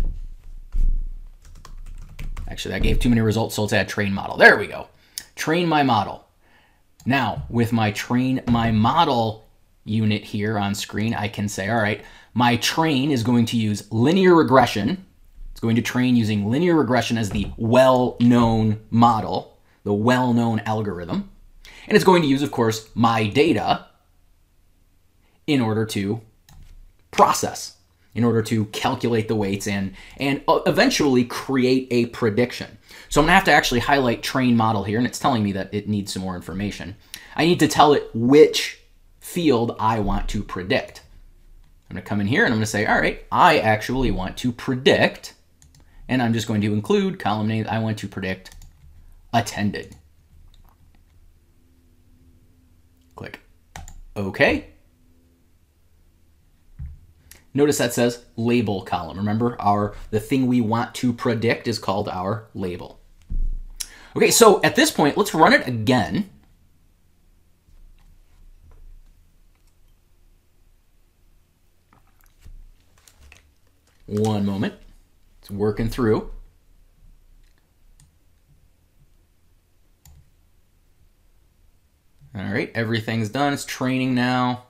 Actually, that gave too many results, so let's add train model. There we go. Train my model. Now, with my train my model unit here on screen, I can say, all right, my train is going to use linear regression. It's going to train using linear regression as the well-known model, the well-known algorithm. And it's going to use, of course, my data in order to process, in order to calculate the weights and, and eventually create a prediction. So I'm going to have to actually highlight train model here, and it's telling me that it needs some more information. I need to tell it which field I want to predict. I'm going to come in here and I'm going to say, all right, I actually want to predict, and I'm just going to include column name. I want to predict attended. Click OK. Notice that says label column. Remember, our the thing we want to predict is called our label. Okay, so at this point, let's run it again. One moment. It's working through. All right, everything's done. It's training now.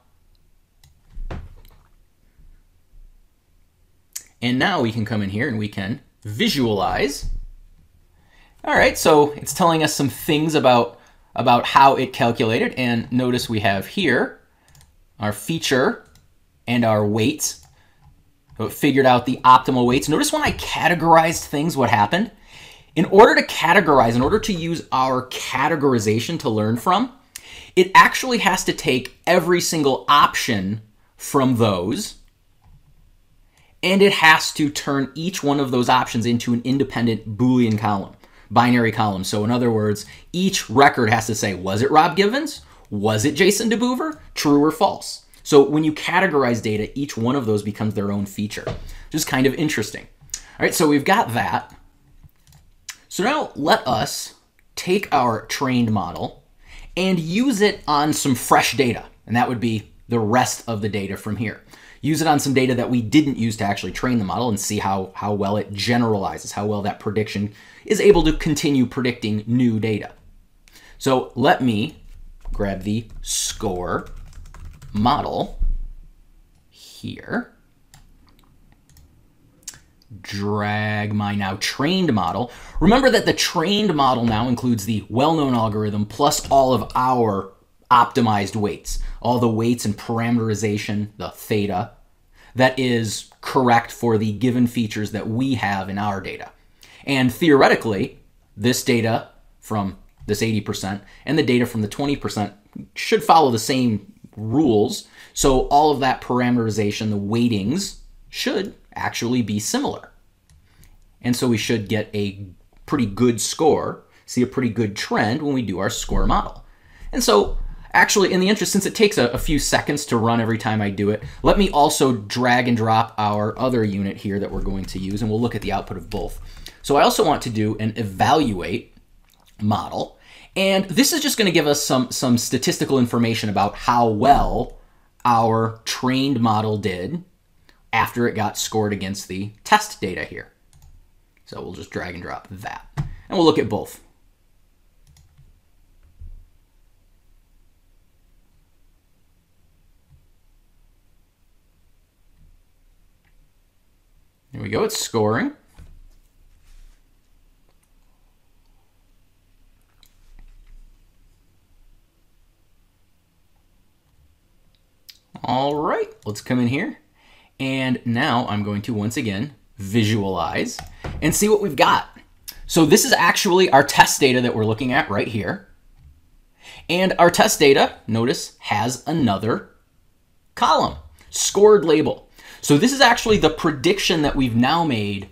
And now we can come in here and we can visualize. All right, so it's telling us some things about, about how it calculated. And notice we have here our feature and our weights. So it figured out the optimal weights. Notice when I categorized things, what happened? In order to categorize, in order to use our categorization to learn from, it actually has to take every single option from those, and it has to turn each one of those options into an independent Boolean column, binary column. So in other words, each record has to say, was it Rob Givens? Was it Jason DeBoover? True or false? So when you categorize data, each one of those becomes their own feature, which is kind of interesting. All right, so we've got that. So now let us take our trained model and use it on some fresh data, and that would be the rest of the data from here. Use it on some data that we didn't use to actually train the model and see how, how well it generalizes, how well that prediction is able to continue predicting new data. So let me grab the score model here, drag my now trained model. Remember that the trained model now includes the well-known algorithm plus all of our optimized weights, all the weights and parameterization, the theta, that is correct for the given features that we have in our data. And theoretically, this data from this eighty percent and the data from the twenty percent should follow the same rules. So all of that parameterization, the weightings, should actually be similar. And so we should get a pretty good score, see a pretty good trend when we do our score model. And so actually, in the interest, since it takes a, a few seconds to run every time I do it, let me also drag and drop our other unit here that we're going to use, and we'll look at the output of both. So I also want to do an evaluate model, and this is just going to give us some, some statistical information about how well our trained model did after it got scored against the test data here. So we'll just drag and drop that, and we'll look at both. There we go, it's scoring. All right, let's come in here. And now I'm going to once again visualize and see what we've got. So this is actually our test data that we're looking at right here. And our test data, notice, has another column, scored label. So this is actually the prediction that we've now made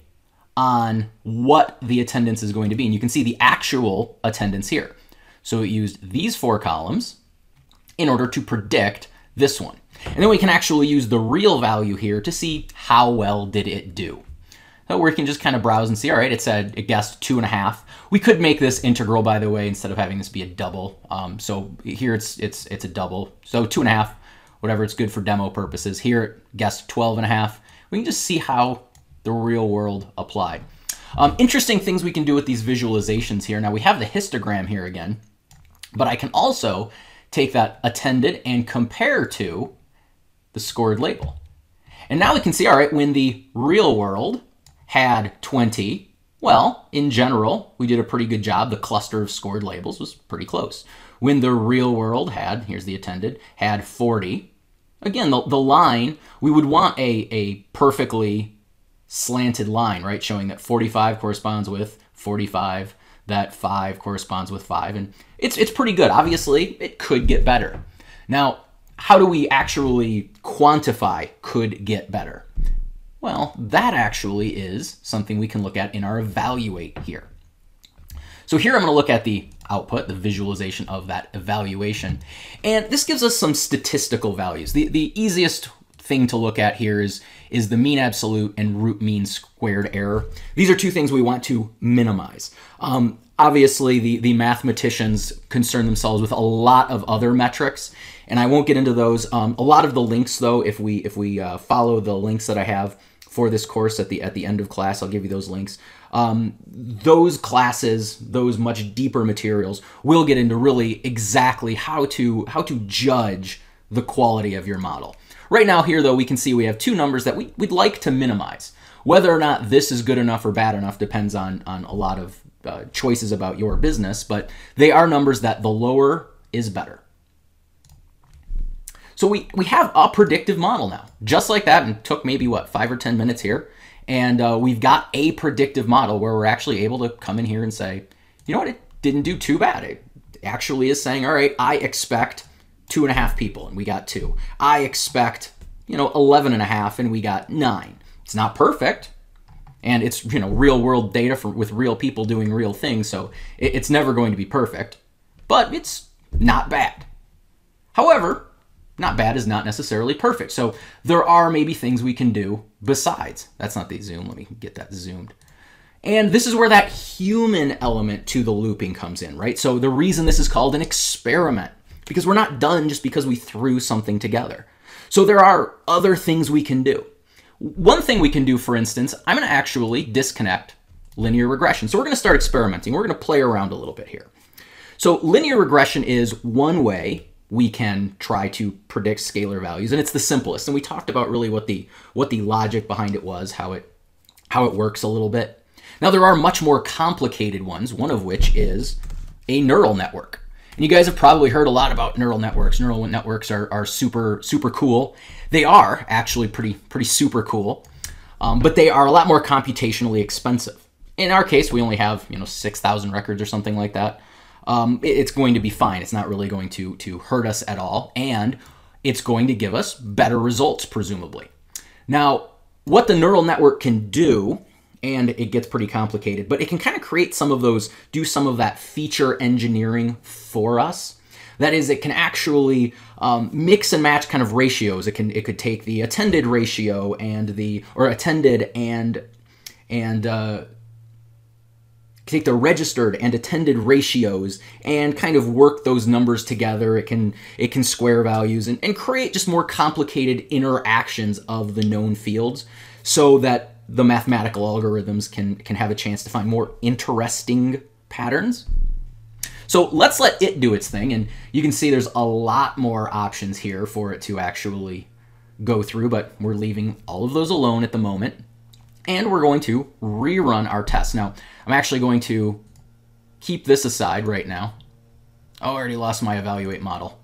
on what the attendance is going to be. And you can see the actual attendance here. So it used these four columns in order to predict this one. And then we can actually use the real value here to see how well did it do. So we can just kind of browse and see, all right, it said it guessed two and a half. We could make this integral, by the way, instead of having this be a double. Um, so here it's, it's, it's a double. So two and a half. Whatever, it's good for demo purposes. Here it guessed twelve and a half. We can just see how the real world applied. Um, interesting things we can do with these visualizations here. Now we have the histogram here again, but I can also take that attended and compare to the scored label. And now we can see, all right, when the real world had twenty, well, in general, we did a pretty good job. The cluster of scored labels was pretty close. When the real world had, here's the attended, had forty, again, the, the line, we would want a, a perfectly slanted line, right? Showing that forty-five corresponds with forty-five, that five corresponds with five, and it's, it's pretty good. Obviously, it could get better. Now, how do we actually quantify could get better? Well, that actually is something we can look at in our evaluate here. So here I'm going to look at the output, the visualization of that evaluation. And this gives us some statistical values. The, the easiest thing to look at here is, is the mean absolute and root mean squared error. These are two things we want to minimize. Um, obviously, the, the mathematicians concern themselves with a lot of other metrics, and I won't get into those. Um, a lot of the links, though, if we, if we uh, follow the links that I have for this course at the, at the end of class, I'll give you those links. um, those classes, those much deeper materials, will get into really exactly how to how to judge the quality of your model. Right now here, though, we can see we have two numbers that we, we'd like to minimize. Whether or not this is good enough or bad enough depends on, on a lot of uh, choices about your business, but they are numbers that the lower is better. So we, we have a predictive model now, just like that, and it took maybe, what, five or ten minutes here, and uh, we've got a predictive model where we're actually able to come in here and say, you know what, it didn't do too bad. It actually is saying, all right, I expect two and a half people, and we got two. I expect, you know, eleven and a half, and we got nine. It's not perfect, and it's, you know, real world data for, with real people doing real things, so it, it's never going to be perfect, but it's not bad. However, not bad is not necessarily perfect, so there are maybe things we can do besides. That's not the zoom. Let me get that zoomed. And this is where that human element to the looping comes in, right? So the reason this is called an experiment, because we're not done just because we threw something together. So there are other things we can do. One thing we can do, for instance, I'm going to actually disconnect linear regression. So we're going to start experimenting. We're going to play around a little bit here. So linear regression is one way we can try to predict scalar values, and it's the simplest. And we talked about really what the what the logic behind it was, how it how it works a little bit. Now there are much more complicated ones, one of which is a neural network. And you guys have probably heard a lot about neural networks. Neural networks are, are super, super cool. They are actually pretty, pretty super cool, um, but they are a lot more computationally expensive. In our case, we only have, you know, six thousand records or something like that. Um, it, it's going to be fine. It's not really going to, to hurt us at all, and it's going to give us better results, presumably. Now, what the neural network can do, and it gets pretty complicated, but it can kind of create some of those, do some of that feature engineering for us. That is, it can actually um, mix and match kind of ratios. It can, it could take the attended ratio and the, or attended and, and uh, take the registered and attended ratios and kind of work those numbers together. It can, it can square values and, and create just more complicated interactions of the known fields so that the mathematical algorithms can, can have a chance to find more interesting patterns. So let's let it do its thing, and you can see there's a lot more options here for it to actually go through, but we're leaving all of those alone at the moment, and we're going to rerun our test. Now, I'm actually going to keep this aside right now. Oh, I already lost my evaluate model.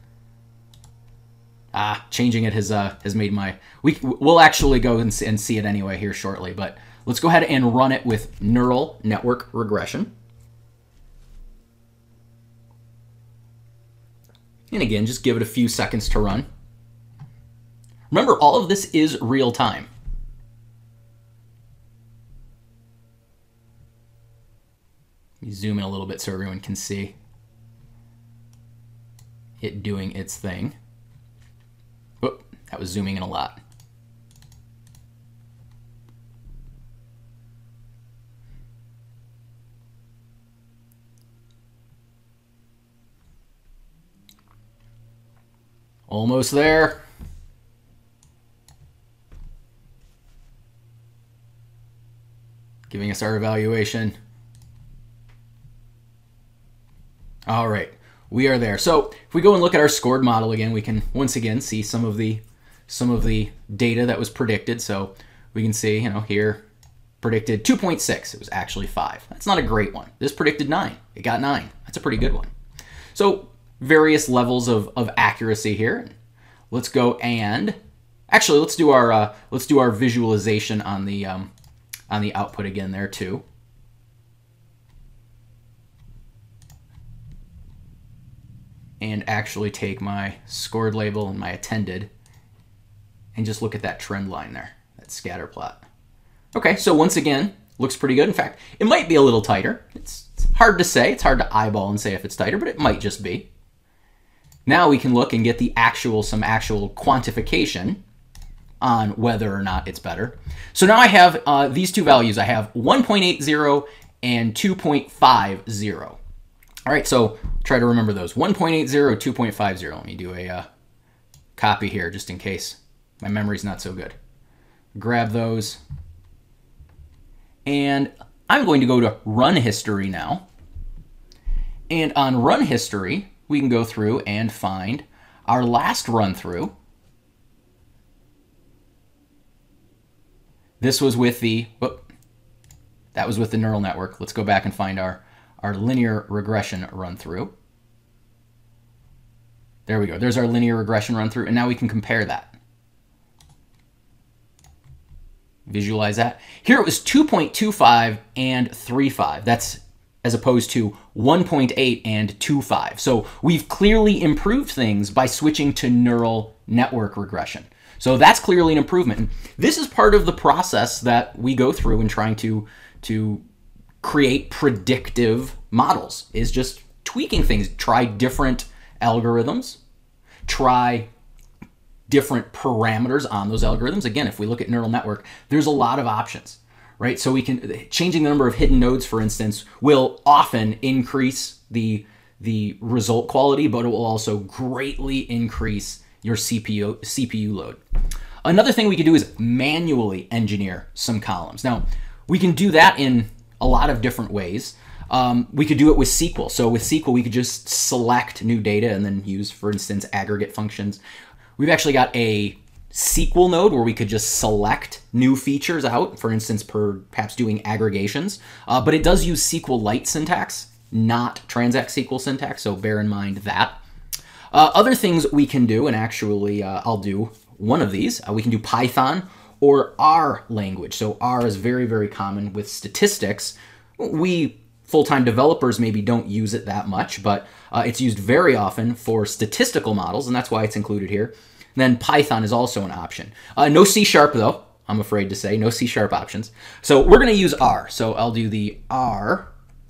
Ah, changing it has uh, has made my... We, we'll actually go and see, and see it anyway here shortly, but let's go ahead and run it with neural network regression. And again, just give it a few seconds to run. Remember, all of this is real time. Let me zoom in a little bit so everyone can see it doing its thing. Oh, that was zooming in a lot. Almost there. Giving us our evaluation. All right, we are there. So if we go and look at our scored model again, we can once again see some of the some of the data that was predicted. So we can see, you know, here predicted two point six. It was actually five. That's not a great one. This predicted nine. It got nine. That's a pretty good one. So various levels of, of accuracy here. Let's go and actually let's do our uh, let's do our visualization on the um, on the output again there too. And actually take my scored label and my attended and just look at that trend line there, that scatter plot. Okay, so once again, looks pretty good. In fact, it might be a little tighter. It's, it's hard to say. It's hard to eyeball and say if it's tighter, but it might just be. Now we can look and get the actual, some actual quantification on whether or not it's better. So now I have uh, these two values. I have one point eight zero and two point five zero. All right, so try to remember those. one point eight zero, two point five zero. Let me do a uh, copy here just in case my memory's not so good. Grab those. And I'm going to go to run history now. And on run history, we can go through and find our last run through. This was with the, whoop, that was with the neural network. Let's go back and find our, our linear regression run through. There we go. There's our linear regression run through. And now we can compare that. Visualize that. Here it was two point two five and three point five. That's as opposed to one point eight and two point five. So we've clearly improved things by switching to neural network regression. So that's clearly an improvement. And this is part of the process that we go through in trying to, to create predictive models, is just tweaking things. Try different algorithms, try different parameters on those algorithms. Again, if we look at neural network, there's a lot of options, right? So we can, changing the number of hidden nodes, for instance, will often increase the, the result quality, but it will also greatly increase your C P U, C P U load. Another thing we could do is manually engineer some columns. Now, we can do that in a lot of different ways. Um, we could do it with S Q L. So with S Q L, we could just select new data and then use, for instance, aggregate functions. We've actually got a S Q L node where we could just select new features out, for instance, perhaps doing aggregations. Uh, but it does use S Q Lite syntax, not Transact S Q L syntax, so bear in mind that. Uh, other things we can do, and actually uh, I'll do one of these, uh, we can do Python or R language. So R is very, very common with statistics. We full-time developers maybe don't use it that much, but uh, it's used very often for statistical models, and that's why it's included here. And then Python is also an option. Uh, no C Sharp, though, I'm afraid to say. No C Sharp options. So we're going to use R. So I'll do the R.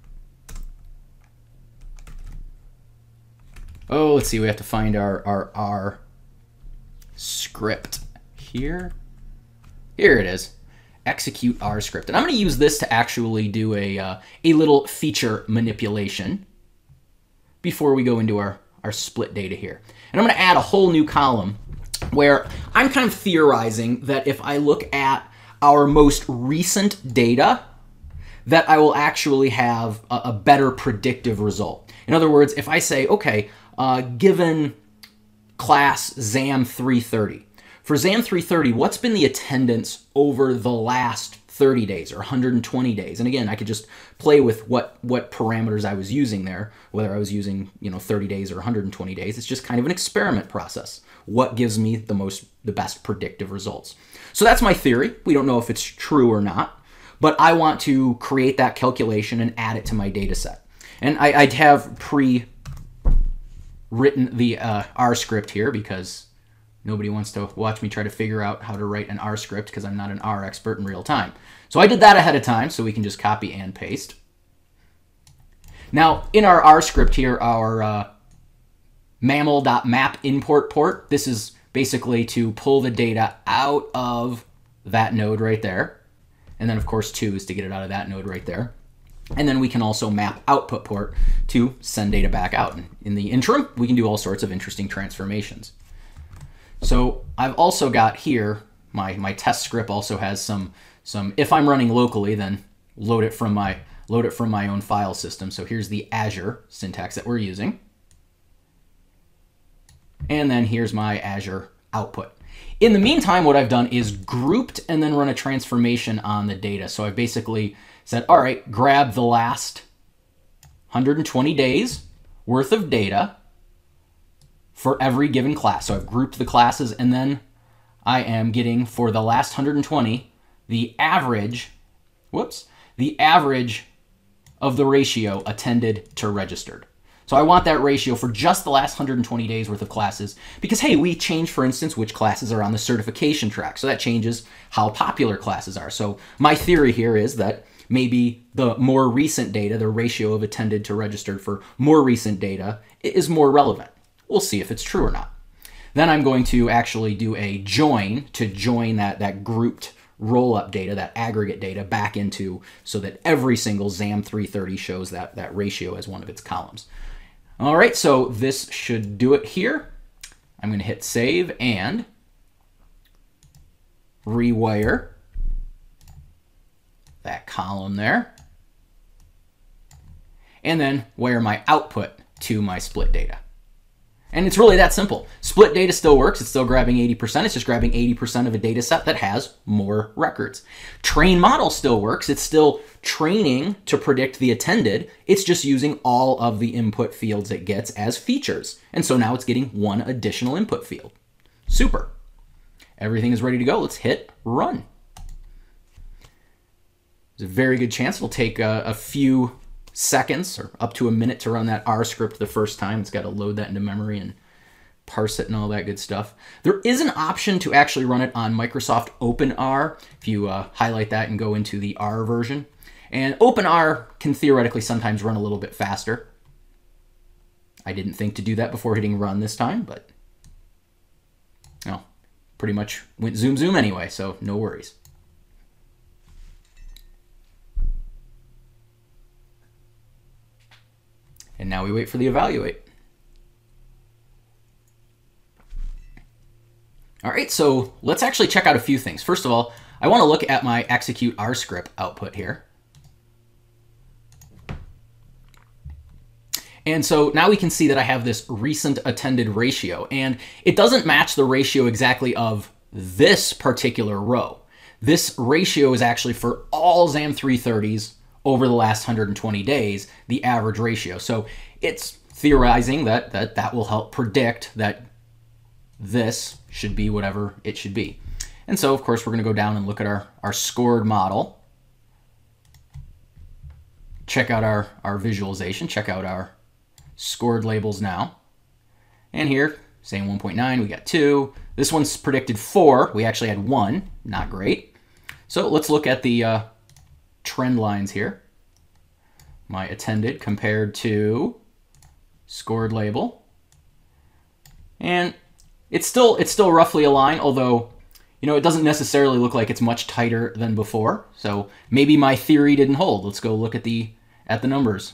Oh, let's see. We have to find our, our R script here. Here it is. Execute R script. And I'm going to use this to actually do a, uh, a little feature manipulation before we go into our, our split data here. And I'm going to add a whole new column where I'm kind of theorizing that if I look at our most recent data, that I will actually have a, a better predictive result. In other words, if I say, okay, uh, given class ZAM three thirty, for ZAM three thirty, what's been the attendance over the last thirty days or one hundred twenty days? And again, I could just play with what, what parameters I was using there, whether I was using, you know, thirty days or one hundred twenty days. It's just kind of an experiment process. What gives me the most, the best predictive results? So that's my theory. We don't know if it's true or not, but I want to create that calculation and add it to my data set. And I, I'd have pre-written the uh, R script here because nobody wants to watch me try to figure out how to write an R script because I'm not an R expert in real time. So I did that ahead of time, so we can just copy and paste. Now, in our R script here, our uh, mammal.map import port, this is basically to pull the data out of that node right there. And then, of course, two is to get it out of that node right there. And then we can also map output port to send data back out. And in the interim, we can do all sorts of interesting transformations. So I've also got here, my, my test script also has some, some, if I'm running locally, then load it from my, load it from my own file system. So here's the Azure syntax that we're using. And then here's my Azure output. In the meantime, what I've done is grouped and then run a transformation on the data. So I basically said, all right, grab the last one hundred twenty days worth of data for every given class. So I've grouped the classes, and then I am getting, for the last one hundred twenty, the average, whoops, the average of the ratio attended to registered. So I want that ratio for just the last one hundred twenty days worth of classes because, hey, we change, for instance, which classes are on the certification track. So that changes how popular classes are. So my theory here is that maybe the more recent data, the ratio of attended to registered for more recent data, is more relevant. We'll see if it's true or not. Then I'm going to actually do a join to join that, that grouped roll-up data, that aggregate data, back into so that every single ZAM three thirty shows that, that ratio as one of its columns. All right, so this should do it here. I'm going to hit save and rewire that column there. and then wire my output to my split data. And it's really that simple. Split data still works. It's still grabbing eighty percent. It's just grabbing eighty percent of a data set that has more records. Train model still works. It's still training to predict the attended. It's just using all of the input fields it gets as features. And so now it's getting one additional input field. Super. Everything is ready to go. Let's hit run. There's a very good chance it'll take a, a few seconds or up to a minute to run that R script the first time. It's got to load that into memory and parse it and all that good stuff. There is an option to actually run it on Microsoft OpenR if you uh, highlight that and go into the R version. And OpenR can theoretically sometimes run a little bit faster. I didn't think to do that before hitting run this time, but no, pretty much went zoom zoom anyway, so no worries. And now we wait for the evaluate. All right, so let's actually check out a few things. First of all, I want to look at my execute R script output here. And so now we can see that I have this recent attended ratio, and it doesn't match the ratio exactly of this particular row. This ratio is actually for all XAM three thirties over the last one hundred twenty days, the average ratio. So it's theorizing that, that that will help predict that this should be whatever it should be. And so, of course, we're going to go down and look at our, our scored model, check out our, our visualization, check out our scored labels now. And here, same one point nine, we got two. This one's predicted four. We actually had one. Not great. So let's look at the uh, trend lines here. My attended compared to scored label. And it's still it's still roughly aligned, although you know it doesn't necessarily look like it's much tighter than before. So maybe my theory didn't hold. Let's go look at the at the numbers.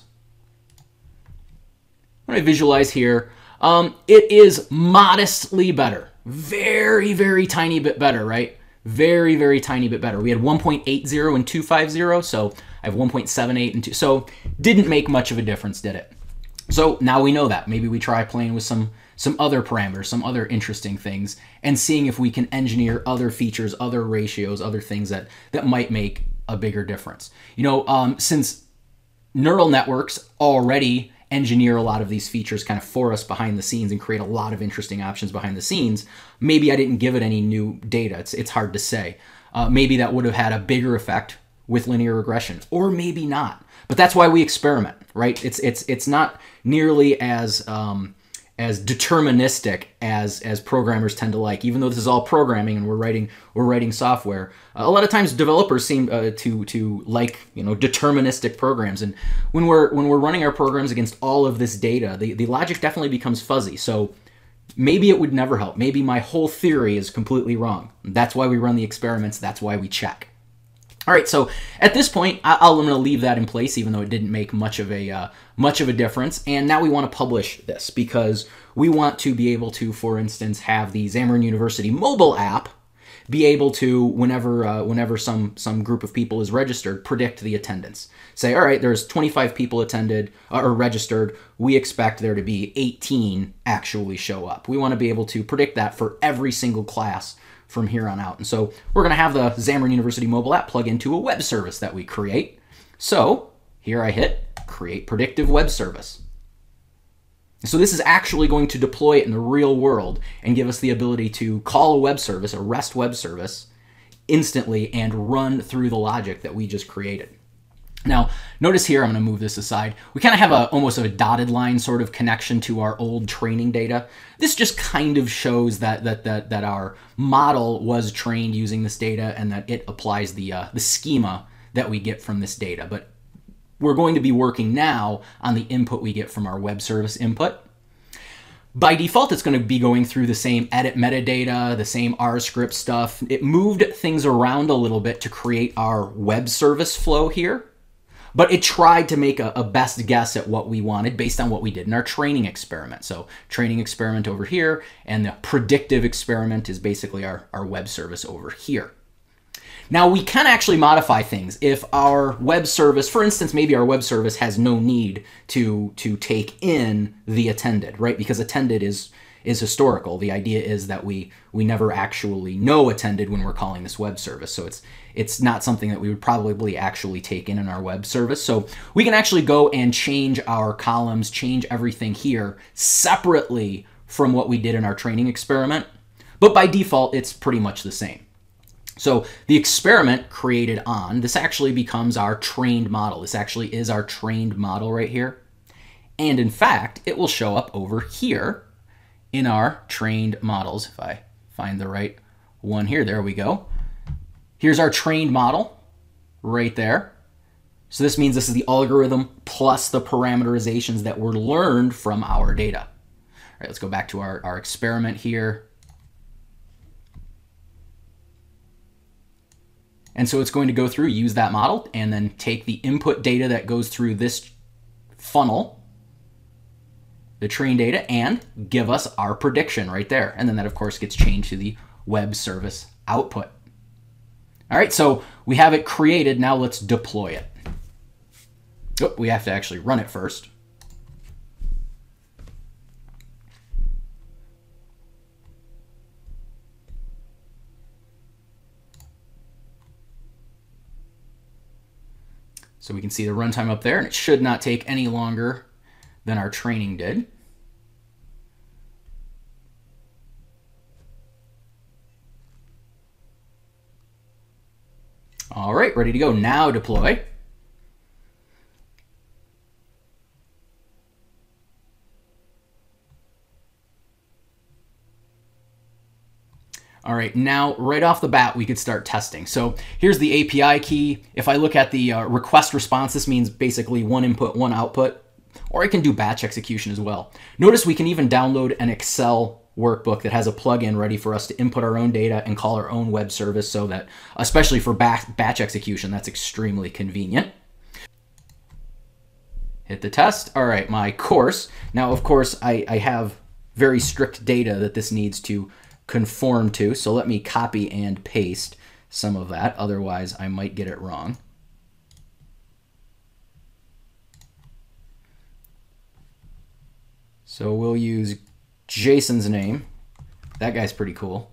When I visualize here, um, it is modestly better. Very, very tiny bit better, right? Very, very tiny bit better. We had one point eight zero and two fifty, so I have one point seven eight and two. So didn't make much of a difference, did it? So now we know that. Maybe we try playing with some some other parameters, some other interesting things, and seeing if we can engineer other features, other ratios, other things that, that might make a bigger difference. You know, um, since neural networks already engineer a lot of these features kind of for us behind the scenes and create a lot of interesting options behind the scenes, maybe I didn't give it any new data. It's, it's hard to say. Uh, maybe that would have had a bigger effect with linear regression, or maybe not. But that's why we experiment, right? It's it's it's not nearly as um, as deterministic as as programmers tend to like. Even though this is all programming and we're writing we're writing software, uh, a lot of times developers seem uh, to to like you know deterministic programs. And when we're when we're running our programs against all of this data, the the logic definitely becomes fuzzy. So maybe it would never help. Maybe my whole theory is completely wrong. That's why we run the experiments. That's why we check. All right, so at this point, I'll, I'm going to leave that in place, even though it didn't make much of a uh, much of a difference. And now we want to publish this because we want to be able to, for instance, have the Xamarin University mobile app be able to, whenever uh, whenever some some group of people is registered, predict the attendance. Say, all right, there's twenty-five people attended uh, or registered. We expect there to be eighteen actually show up. We want to be able to predict that for every single class from here on out. And so we're going to have the Xamarin University mobile app plug into a web service that we create. So here I hit create predictive web service. So this is actually going to deploy it in the real world and give us the ability to call a web service, a REST web service, instantly and run through the logic that we just created. Now, notice here, I'm going to move this aside. We kind of have a almost a dotted line sort of connection to our old training data. This just kind of shows that that that, that our model was trained using this data and that it applies the uh, the schema that we get from this data. But we're going to be working now on the input we get from our web service input. By default, it's going to be going through the same edit metadata, the same R script stuff. It moved things around a little bit to create our web service flow here. But it tried to make a, a best guess at what we wanted based on what we did in our training experiment. So training experiment over here, and the predictive experiment is basically our, our web service over here. Now we can actually modify things. If our web service, for instance, maybe our web service has no need to, to take in the attended, right? Because attended is is historical. The idea is that we we never actually know attended when we're calling this web service. So it's it's not something that we would probably actually take in in our web service. So we can actually go and change our columns, change everything here separately from what we did in our training experiment. But by default, it's pretty much the same. So the experiment created on, this actually becomes our trained model. This actually is our trained model right here. And in fact, it will show up over here in our trained models. If I find the right one here, there we go. Here's our trained model right there. So this means this is the algorithm plus the parameterizations that were learned from our data. All right, let's go back to our, our experiment here. And so it's going to go through, use that model, and then take the input data that goes through this funnel, the trained data, and give us our prediction right there. And then that, of course, gets changed to the web service output. All right, so we have it created. Now let's deploy it. Oh, we have to actually run it first. So we can see the runtime up there, and it should not take any longer than our training did. All right, ready to go. Now deploy. All right, now right off the bat, we could start testing. So here's the A P I key. If I look at the uh, request response, this means basically one input, one output, or I can do batch execution as well. Notice we can even download an Excel workbook that has a plugin ready for us to input our own data and call our own web service, so that, especially for batch execution, that's extremely convenient. Hit the test. All right, my course. Now, of course, I, I have very strict data that this needs to conform to, so let me copy and paste some of that, otherwise I might get it wrong. So we'll use Jason's name. That guy's pretty cool.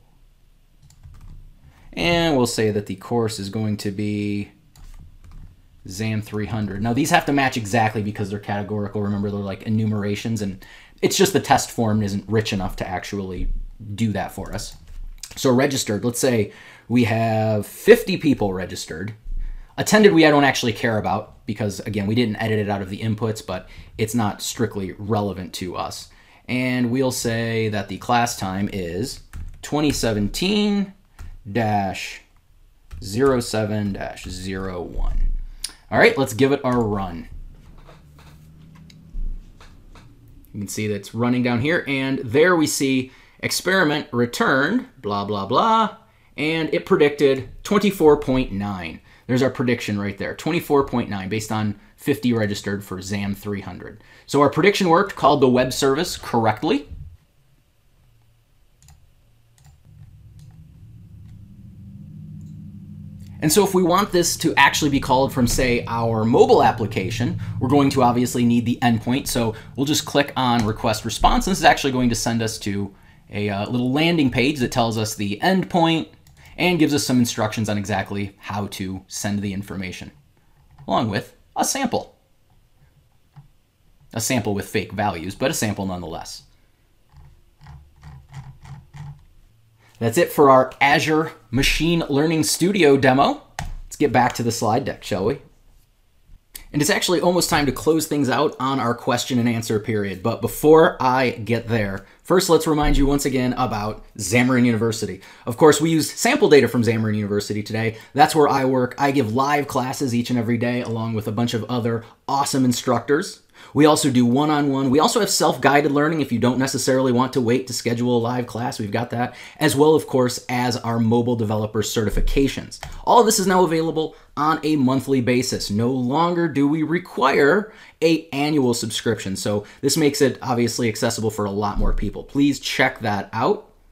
And we'll say that the course is going to be XAMPP three hundred. Now these have to match exactly because they're categorical. Remember, they're like enumerations, and it's just the test form isn't rich enough to actually do that for us. So registered, let's say we have fifty people registered. Attended, we I don't actually care about because, again, we didn't edit it out of the inputs, but it's not strictly relevant to us. And we'll say that the class time is twenty seventeen dash zero seven dash zero one. All right, let's give it our run. You can see that it's running down here, and there we see experiment returned, blah, blah, blah, and it predicted twenty-four point nine. There's our prediction right there, twenty-four point nine, based on fifty registered for XAMPP three hundred. So our prediction worked, called the web service correctly. And so if we want this to actually be called from, say, our mobile application, we're going to obviously need the endpoint. So we'll just click on request response. This is actually going to send us to a uh, little landing page that tells us the endpoint and gives us some instructions on exactly how to send the information, along with a sample. A sample with fake values, but a sample nonetheless. That's it for our Azure Machine Learning Studio demo. Let's get back to the slide deck, shall we? And it's actually almost time to close things out on our question and answer period. But before I get there, first let's remind you once again about Xamarin University. Of course, we use sample data from Xamarin University today. That's where I work. I give live classes each and every day along with a bunch of other awesome instructors. We also do one-on-one. We also have self-guided learning if you don't necessarily want to wait to schedule a live class. We've got that, as well, of course, as our mobile developer certifications. All of this is now available on a monthly basis. No longer do we require an annual subscription, so this makes it obviously accessible for a lot more people. Please check that out.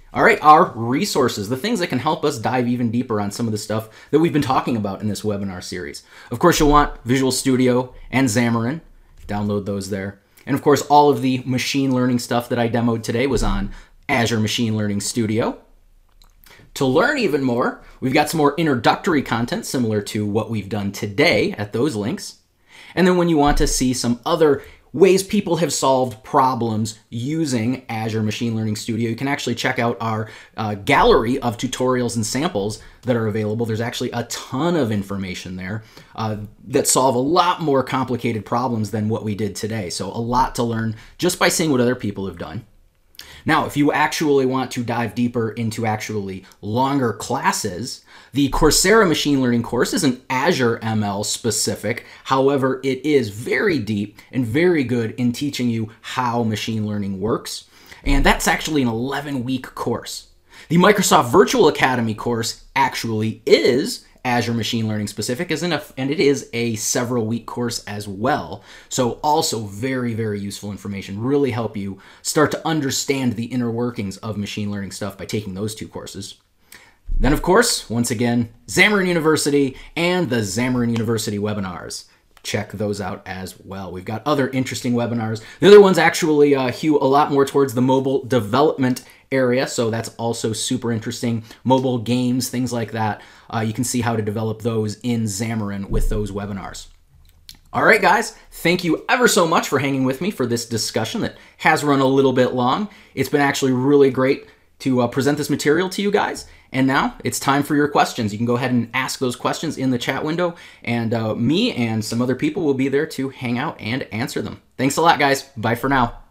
All right, our resources, the things that can help us dive even deeper on some of the stuff that we've been talking about in this webinar series. Of course, you'll want Visual Studio and Xamarin. Download those there. And of course, all of the machine learning stuff that I demoed today was on Azure Machine Learning Studio. To learn even more, we've got some more introductory content similar to what we've done today at those links. And then when you want to see some other ways people have solved problems using Azure Machine Learning Studio, you can actually check out our uh, gallery of tutorials and samples that are available. There's actually a ton of information there uh, that solve a lot more complicated problems than what we did today. So a lot to learn just by seeing what other people have done. Now, if you actually want to dive deeper into actually longer classes, the Coursera Machine Learning course isn't Azure M L specific. However, it is very deep and very good in teaching you how machine learning works. And that's actually an eleven week course. The Microsoft Virtual Academy course actually is Azure Machine Learning specific, isn't it? And it is a several week course as well. So also very, very useful information. Really help you start to understand the inner workings of machine learning stuff by taking those two courses. Then, of course, once again, Xamarin University and the Xamarin University webinars. Check those out as well. We've got other interesting webinars. The other ones actually uh, hew a lot more towards the mobile development area, so that's also super interesting. Mobile games, things like that. Uh, you can see how to develop those in Xamarin with those webinars. All right, guys, thank you ever so much for hanging with me for this discussion that has run a little bit long. It's been actually really great to uh, present this material to you guys. And now it's time for your questions. You can go ahead and ask those questions in the chat window, and uh, me and some other people will be there to hang out and answer them. Thanks a lot, guys. Bye for now.